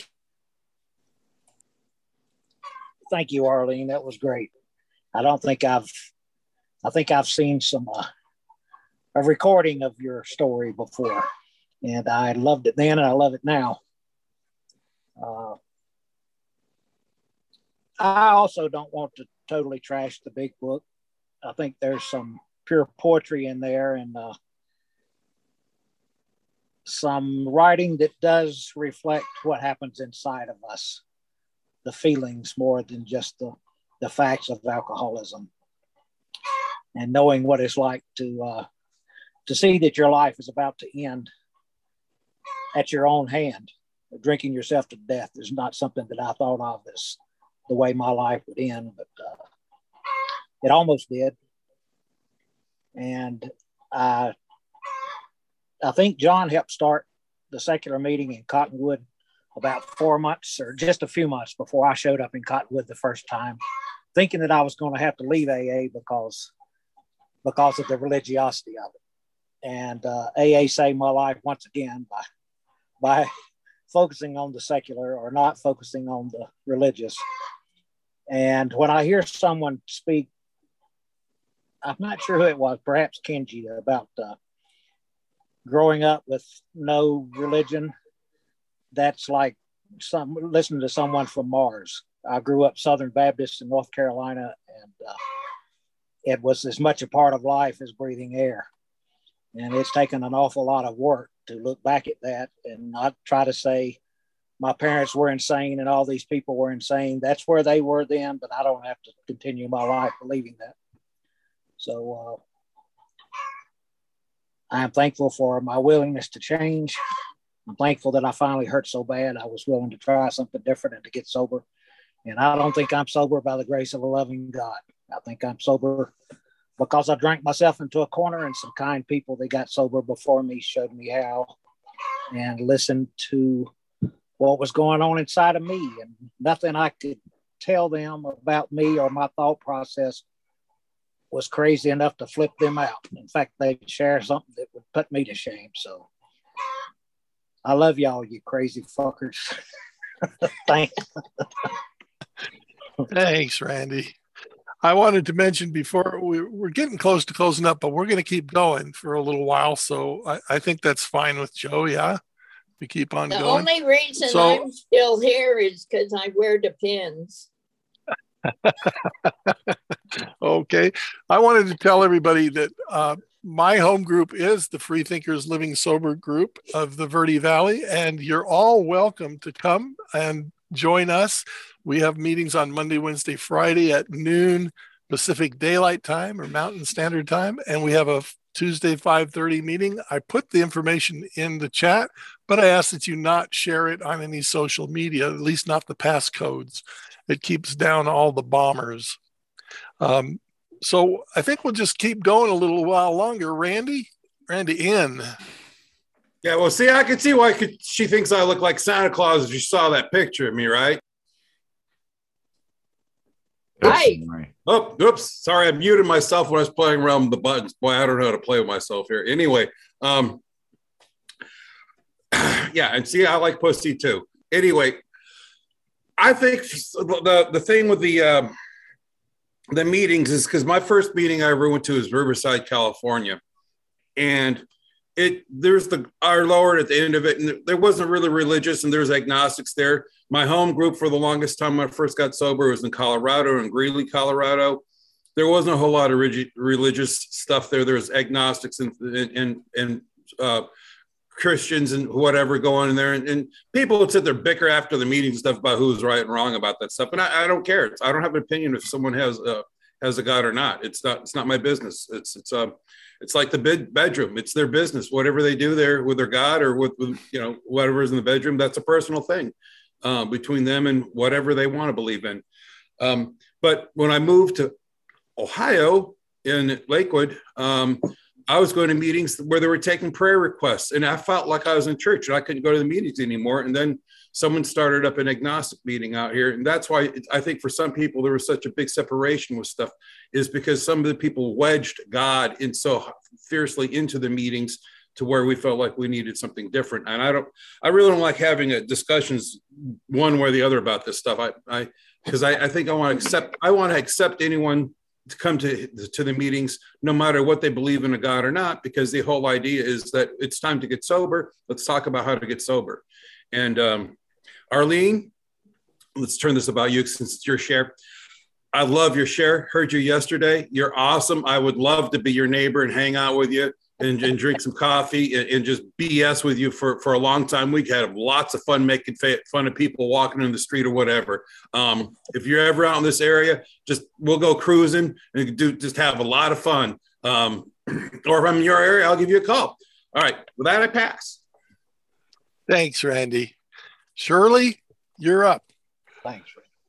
Speaker 5: Thank you, Arlene. That was great. I don't think I've, I think I've seen some, uh, a recording of your story before, and I loved it then and I love it now. Uh, I also don't want to totally trash the big book. I think there's some pure poetry in there, and uh, some writing that does reflect what happens inside of us, the feelings more than just the, the facts of alcoholism, and knowing what it's like to uh, to see that your life is about to end at your own hand. Drinking yourself to death is not something that I thought of as the way my life would end, but uh, it almost did. And I, I think John helped start the secular meeting in Cottonwood about four months or just a few months before I showed up in Cottonwood the first time, thinking that I was going to have to leave A A because, because of the religiosity of it. And uh, A A saved my life once again by, by focusing on the secular or not focusing on the religious. And when I hear someone speak, I'm not sure who it was, perhaps Kenji, about uh, growing up with no religion, that's like some listening to someone from Mars. I grew up Southern Baptist in North Carolina, and uh, it was as much a part of life as breathing air. And it's taken an awful lot of work to look back at that and not try to say my parents were insane and all these people were insane. That's where they were then, but I don't have to continue my life believing that. So uh, I am thankful for my willingness to change. I'm thankful that I finally hurt so bad I was willing to try something different and to get sober. And I don't think I'm sober by the grace of a loving God. I think I'm sober because I drank myself into a corner, and some kind people that got sober before me showed me how, and listened to what was going on inside of me. And nothing I could tell them about me or my thought process was crazy enough to flip them out. In fact, they'd share something that would put me to shame. So I love y'all, you crazy fuckers. Thanks.
Speaker 1: Thanks, Randy. I wanted to mention before we, we're getting close to closing up, but we're going to keep going for a little while. So I, I think that's fine with Joe. Yeah, we keep on
Speaker 3: the
Speaker 1: going.
Speaker 3: The only reason
Speaker 1: so,
Speaker 3: I'm still here is because I wear the pins.
Speaker 1: Okay. I wanted to tell everybody that uh, my home group is the Freethinkers Living Sober group of the Verde Valley, and you're all welcome to come and join us. We have meetings on Monday, Wednesday, Friday at noon Pacific Daylight Time or Mountain Standard Time, and we have a Tuesday five thirty meeting. I put the information in the chat, but I ask that you not share it on any social media, at least not the passcodes. It keeps down all the bombers. Um, so I think we'll just keep going a little while longer. Randy, Randy in.
Speaker 16: Yeah, well, see, I can see why could, she thinks I look like Santa Claus if you saw that picture of me, right?
Speaker 3: Right.
Speaker 16: Oh, oops. Sorry, I muted myself when I was playing around with the buttons. Boy, I don't know how to play with myself here. Anyway, um, yeah, and see, I like pussy too. Anyway, I think the, the thing with the um, the meetings is because my first meeting I ever went to is Riverside, California. And it there's the Our Lord at the end of it, and there wasn't really religious, and there's agnostics there. My home group for the longest time when I first got sober was in Colorado, in Greeley, Colorado. There wasn't a whole lot of rigid, religious stuff there. There was agnostics and and and uh, Christians and whatever going in there, and, and people would sit there bicker after the meeting and stuff about who's right and wrong about that stuff. And I, I don't care. It's, I don't have an opinion if someone has a has a God or not. It's not. It's not my business. It's it's um. It's like the bed bedroom. It's their business. Whatever they do there with their God or with, with you know, whatever's in the bedroom, that's a personal thing uh, between them and whatever they want to believe in. Um, but when I moved to Ohio in Lakewood, um, I was going to meetings where they were taking prayer requests, and I felt like I was in church and I couldn't go to the meetings anymore. And then someone started up an agnostic meeting out here. And that's why I think for some people, there was such a big separation with stuff, is because some of the people wedged God in so fiercely into the meetings to where we felt like we needed something different. And I don't, I really don't like having a discussions one way or the other about this stuff. I, I, because I, I think I want to accept, I want to accept anyone to come to, to the meetings, no matter what they believe in a God or not, because the whole idea is that it's time to get sober. Let's talk about how to get sober. And um, Arlene, let's turn this about you since it's your share. I love your share. Heard you yesterday. You're awesome. I would love to be your neighbor and hang out with you and, and drink some coffee and, and just B S with you for, for a long time. We had lots of fun making fun of people walking in the street or whatever. Um, if you're ever out in this area, just we'll go cruising and do just have a lot of fun. Um, or if I'm in your area, I'll give you a call. All right. With that, I pass.
Speaker 1: Thanks, Randy. Shirley, you're up.
Speaker 5: Thanks.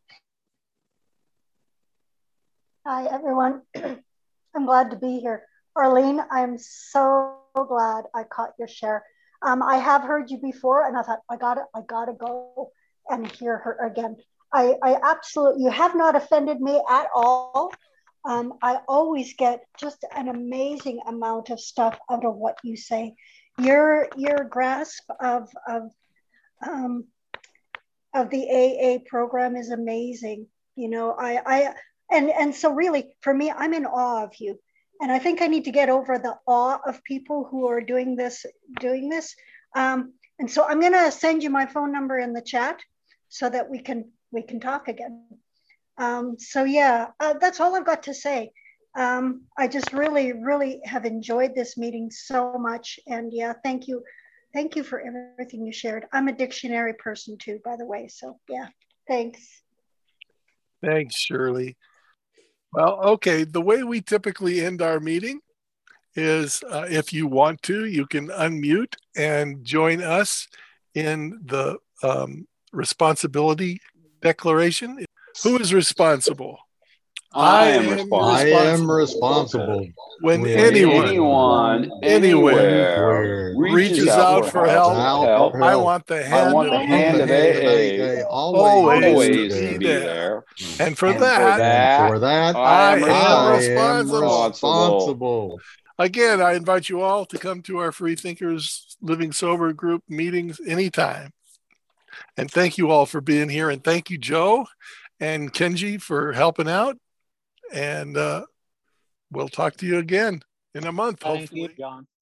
Speaker 17: Hi, everyone. I'm glad to be here. Arlene, I'm so glad I caught your share. Um, I have heard you before, and I thought, I got it. I got to go and hear her again. I, I absolutely, you have not offended me at all. Um, I always get just an amazing amount of stuff out of what you say. Your your grasp of of um, of the A A program is amazing. You know, I I and and so really for me, I'm in awe of you, and I think I need to get over the awe of people who are doing this doing this. Um, and so I'm going to send you my phone number in the chat so that we can we can talk again. Um, so yeah, uh, that's all I've got to say. Um, I just really, really have enjoyed this meeting so much. And yeah, thank you. thank you for everything you shared. I'm a dictionary person too, by the way. So yeah, thanks.
Speaker 1: Thanks, Shirley. Well, okay. The way we typically end our meeting is uh, if you want to, you can unmute and join us in the um, responsibility declaration. Who is responsible?
Speaker 18: I am responsible.
Speaker 15: I am responsible.
Speaker 1: When,
Speaker 15: when
Speaker 1: anyone,
Speaker 18: anyone,
Speaker 1: anywhere,
Speaker 18: anywhere
Speaker 1: reaches,
Speaker 18: reaches
Speaker 1: out,
Speaker 18: out
Speaker 1: for help,
Speaker 18: help,
Speaker 1: help, I want the hand,
Speaker 18: I want the hand of A A
Speaker 1: always,
Speaker 18: always
Speaker 1: to be
Speaker 18: to be
Speaker 1: there.
Speaker 18: there.
Speaker 1: And for
Speaker 18: And
Speaker 1: that,
Speaker 18: for that,
Speaker 15: for that,
Speaker 1: I,
Speaker 18: I am
Speaker 1: am
Speaker 18: responsible.
Speaker 1: responsible.
Speaker 15: responsible.
Speaker 1: Again, I invite you all to come to our Free Thinkers Living Sober group meetings anytime. And thank you all for being here. And thank you, Joe and Kenji, for helping out. And uh, we'll talk to you again in a month,
Speaker 5: Thank
Speaker 1: hopefully.
Speaker 5: you, John.